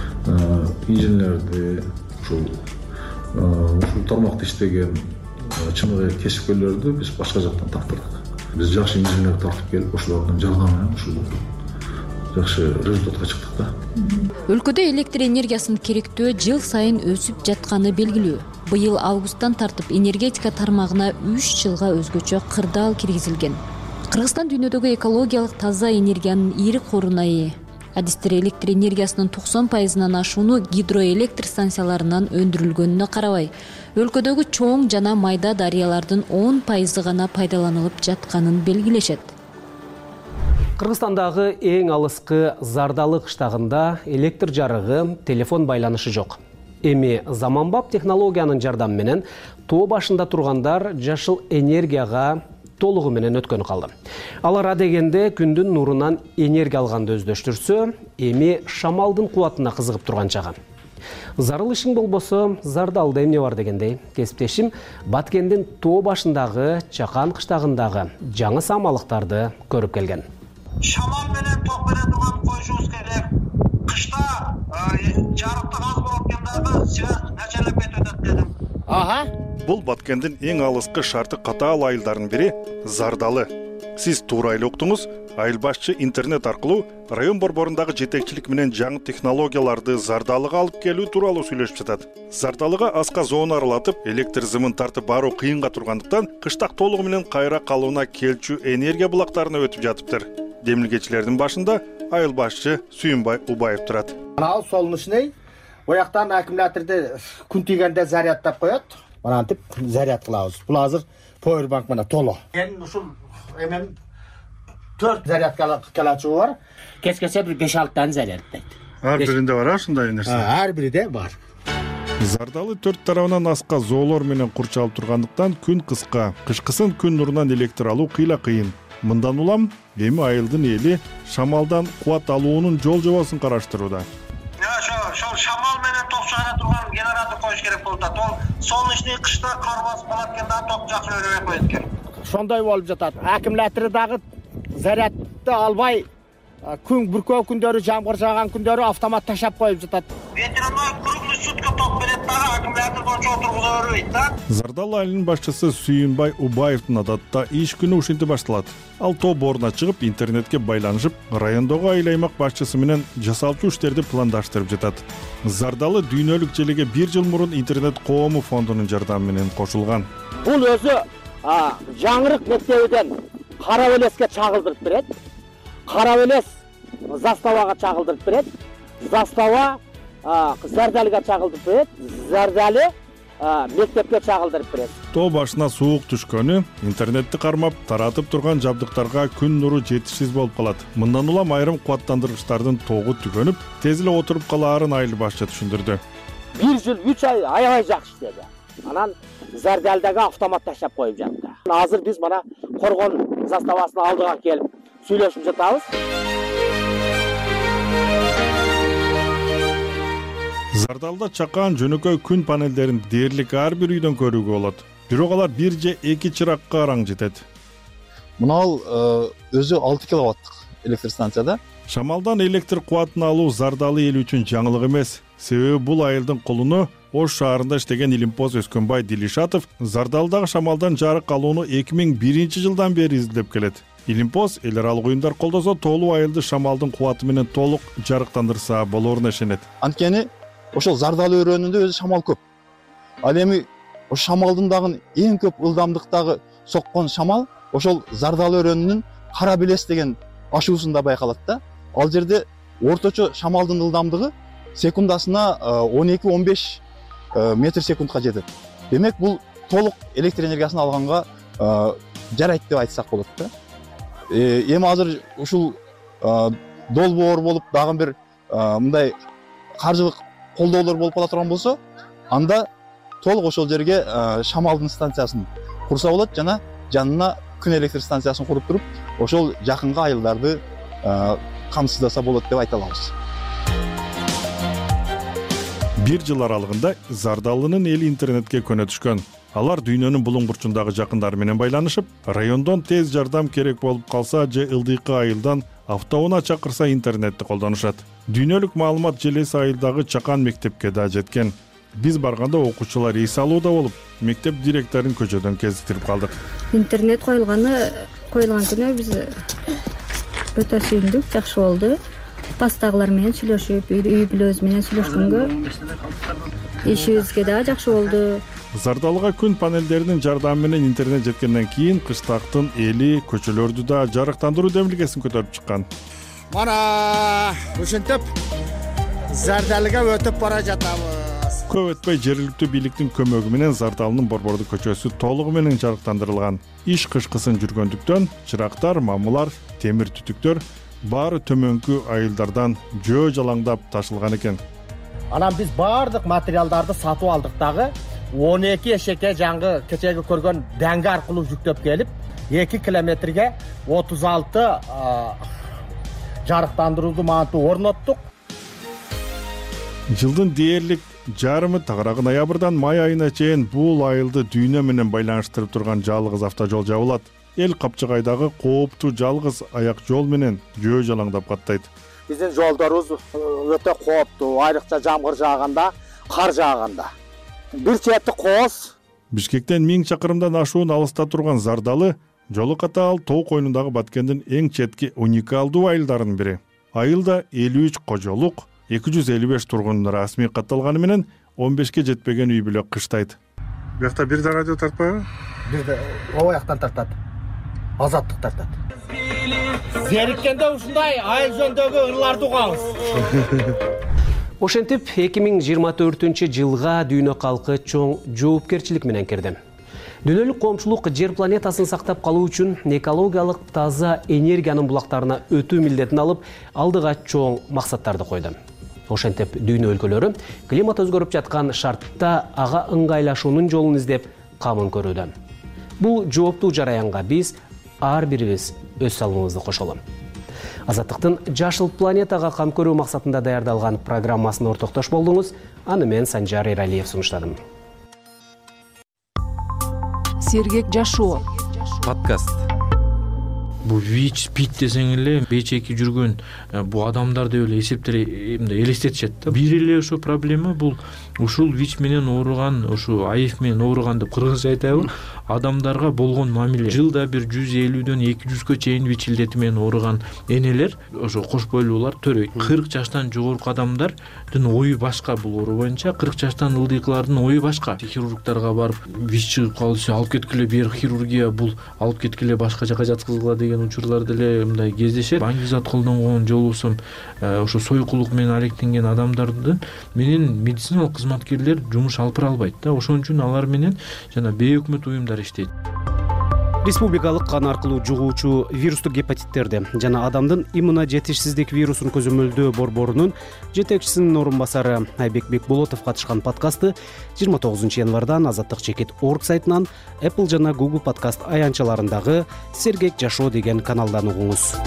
инженерди, ушул тармакта иштеген чыныгы кесипкөйлөрдү биз башка жактан тартырдык. Биз жакшы инженер тартып келип, ошолордун жардамы менен ушул жакшы результатка чыктык да. Өлкөдө электр энергиясынын керектөө жыл сайын өсүп жатканы белгилүү. Быйыл августтан тартып энергетика тармагына 3 жылга өзгөчө кырдаал киргизилген. Кыргызстан дүйнөдөгү экологиялык таза энергиянын ири коруна ээ. Адистер электр энергиясынын 90%-нан ашууну гидроэлектр станцияларынан өндүрүлгөнүнө карабай, өлкөдөгү чоң жана майда дарыялардын 10% гана пайдаланылып жатканын белгилешет. Кыргызстандагы эң алыскы Зардалы кыштагында электр жарыгы, телефон байланышы жок. Эми заманбап технологиянын жардамы менен тоо башында тургандар жашыл энергияга толугу менен өткөнү калды. Алар адегенде күндүн нурунан энергия алганды өздөштүрсө, эми шамалдын кубатына кызыгып турган чагы. Зарыл ишиң болбосо, Зардалда эмне бар дегендей, кесиптешим Баткендин тоо башындагы Чакан кыштагындагы жаңы самалыктарды көрүп келген. Шамал менен ток бере турган коюшубуз керек. Кышта жарыктык аз болуп калганда связь началап кетип атат дедим. Бул Баткендин эң алыскы шарты катаал айылдардын бири Зардалы. Сиз туура эле уктуңуз, айыл башчы интернет аркылуу район борборундагы жетекчилик менен жаңы технологияларды Зардалыга алып келүү тууралуу сүйлөшүп жатат. Зардалыга аска зону аралатып, электр зымын тартып баруу кыйынга тургандыктан, кыштак толугу менен кайра калууна келчү энергия булактарына өтүп жатыптыр. Демилгечилердин башында айыл башчы Сүйүнбай Убаев турат. Ал солнечный, бояктан аккумуляторду күн тийгенде зарядтап коет. Мынантип заряд кылабыз. Бул азыр powerbank менен толо. Мен ушул эмен 4 зарядка калачугу бар. Кескесе бир 5-6 зарядтайт. Ар биринде бар ушундай нерсе. Ар бириде бар. Зардалы төрт тарабынан аска зоолор менен курчалып тургандыктан күн кыска. Кышкысын күн нурунан электр алуу кыйын. Мындан улам эми айылдын эли шамалдан кубат алуунун жол жобосун караштырууда. Ошол шамал менен ток чыгара турган генератор коюш керек болуп атат. Ол солнечный кышта кар басып калат экен да, ток жакшы өрөбөй коет экен. Ошондой болуп жатат. Акимулятор дагы зарядты албай, күн бүркөө күндөрү, жамгыр жааган күндөрү автомат ташап коюп жатат. Ветеринар круглый сутка ток берет дагы, акимулятор боюнча отургуза бербейт да. Зардалы айылынын башчысы Сүйүнбай Убаевдин адатта иш күнү ушинтип башталат. Ал тоо боруна чыгып, интернетке байланышып, райондогу айыл аймак башчысы менен жасалчу иштерди пландаштырып жатат. Зардалы дүйнөлүк желеге 1 жыл мурун интернет коому фондунун жардамы менен кошулган. Бул өзү жаңырык мектебиден Карабелеске чагылдырып берет. Карабелес Заставага чагылдырып берет. Застава Зардалыга чагылдырып берет. Зардалы мектепке чагылдырып берет. Тоо башына суук түшкөнү, интернетти кармап, таратып турган жабдыктарга күн нуру жетишсиз болуп калат. Мындан улам айрым кубаттандыргычтардын тогу түгөнүп, тез эле отуруп калаарын айыл башчы түшүндүрдү. 1 жыл 3 ай аябай жакшы иштеди. Анан Зардалдагы автомат ташап коюп жатты. Азыр биз мына Коргон заставасынын алдыга келип сүйлөшүп жатабыз. Зардалда чакан жөнөкөй күн панелдерин дээрлик ар бир үйдөн көрүүгө болот. Бирок алар 1 же 2 чыракка араң жетет. Мынал өзү 6 киловаттык электр станцияда. Шамалдан электр кубатын алуу Зардалы эл үчүн жаңылык эмес. Себеби бул айылдын колуну Ош шаарында иштеген Илимпоз Өскөнбай Дилишатов Зардалдагы шамалдан жарык алууну 2001 жылдан бери изилдеп келет. Илимпоз эл аралык уюмдар колдосо толук айылды шамалдын кубаты менен толук жарыктандырса болоруна ишенет. Анткени ошол Зардалы өрөөнүндө өзү шамал көп. Ал эми ошол шамалдын дагы эң көп ылдамдыктагы соккон шамал ошол Зардалы өрөөнүнүн Карабелес деген ашуусунда байкалат да. Ал жерде орточо шамалдын ылдамдыгы секундасына 12-15 метр секундка жетет. Демек бул толук электр энергиясын алганга жарайт деп айтсак болот да. Эми азыр ушул долбоор болуп дагы бир мындай каржылык колдоолор болуп кала турган болсо, анда толук ошол жерге шамалдын станциясын курса болот жана жанына күн электр станциясын куруп туруп, ошол жакынкы айылдарды камсыздаса болот деп айта алабыз. 1 жыл аралыгында Зардалынын эли интернетке көнө түшкөн. Алар дүйнөнүн булуң бурчундагы жакындары менен байланышып, райондон тез жардам керек болуп калса же ылдыйкы айылдан автоунаа чакырса интернетти колдонушат. Дүйнөлүк маалымат желеси айылдагы Чакан мектепке да жеткен. Биз барганда окуучулар эс алууда болуп, мектеп директорун көчөдөн кезиктирип калдык. Интернет коюлган күнү биз өтө сүйүндүк, жакшы болду. Пастагылар менен сүйлөшүп, үй бүлөбүз менен сүйлөшкөнгө ишибизге да жакшы болду. Зардалыга күн панелдеринин жардамы менен интернет жеткенден кийин кыштактын эли көчөлөрдү да жарыктандыруу демилгесин көтөрүп чыккан. Мана ушинтип Зардалыга өтүп бара жатабыз. Көп өтпөй жергиликтүү бийликтин көмөгү менен Зардалынын Борборду көчөсү толугу менен жарыктандырылган. Иш кышкысын жүргөндүктөн чырактар, мамылар, темир түтүктөр баары төмөнкү айылдардан жөө жалаңдап ташылган экен. Анан биз баардык материалдарды сатып алдык дагы 12 эшекке жаңгы кечеги көргөн дәңге аркылуу жүктөп келип 2 километрге 36 жарыктандырууду манту орноттук. Жылдын дээрлик жарымы тагыраагы ноябрдан май айына чейин бул айылды дүйнө менен байланыштырып турган жалгыз автожол жабылат. Эл Капчыгайдагы кооптуу жалгыз аяк жол менен жөө жалаңдап каттайт. Биздин жолдорубуз өтө кооптуу, айрыкча жамгыр жааганда, кар жааганда. Бир чети кооз. Бишкектен 1000 чакырымдан ашуун алыста турган Зардалы жолу катаал тоо койнундагы Баткендин эң четки уникалдуу айылдарынын бири. Айылда 53 кожолук, 255 тургун расмий катталганы менен 15ке жетпеген үй бүлө кыштайт. Бuyakta бир да радио тартпайбы? Бир да ояктан тартат. Азаттык тартат. Зериккенде ушундай айыл жөнүндөгү ырларды угабыз. Ошентип 2024-жылга дүйнө калкы чоң жоопкерчилик менен кирди. Дүйнөлүк коомчулук жер планетасын сактап калуу үчүн экологиялык таза энергиянын булактарына өтүү милдетин алып, алдыга чоң максаттарды койду. ошентип дүйнө өлкөлөрү климат өзгөрүп жаткан шартта ага ыңгайлашуунун жолун издеп камын көрүүдө. Бул жооптуу жараянга биз ар бирибиз өз салымыбызды кошолу. Азаттыктын Жашыл планетага кам көрүү максатында даярдалган программасына ортоктош болдуңуз. Аны мен Санжар Эралиев сунуштадым. Сергек жашоо подкаст. Бул ВИЧ, СПИД десең эле бейчеки жүргөн бул адамдар деп эле элестетишет да. Бир эле ошо проблема бул ушул ВИЧ менен ооруган, ушу АИФ менен ооруган деп кыргызча айтайбы, адамдарга болгон мамиле. Жылда бир 150дөн 200гө чейин ВИЧ илдети менен ооруган энелер, ошо кош бойлуулар төрөйт. 40 жаштан жогорку адамдардын ою башка бул оору боюнча, 40 жаштан ылдыйкылардын ою башка. Хирургдарга барып ВИЧ чыгып калса, алып кеткиле бир хирургия бул алып кеткиле башка жака жаткызгыла деген учурлар деле мындай кездешет. Баңгизат колдонгон жолусум ошо сойкулук менен алектенген адамдардын менен медициналык кызматкерлер жумуш алып бара албайт да. Ошон үчүн алар менен жана бейөкмөт уюмдар иштейт. Республикалык кан аркылуу жугуучу вирустук гепатиттерди жана адамдын иммуно жетишсиздик вирусун көзөмөлдөө борборунун жетекчисинин орун басары Айбек Бекболотов катышкан подкастты 29 январдан Азаттык.org сайтынан, Apple жана Google подкаст аянтчаларындагы Сергек жашоо деген каналдан угуңуз.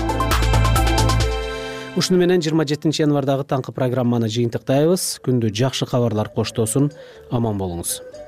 Ушуну менен 27 январдагы таңкы программаны жыйынтыктайбыз. Күндү жакшы кабарлар коштосун, аман болуңуз.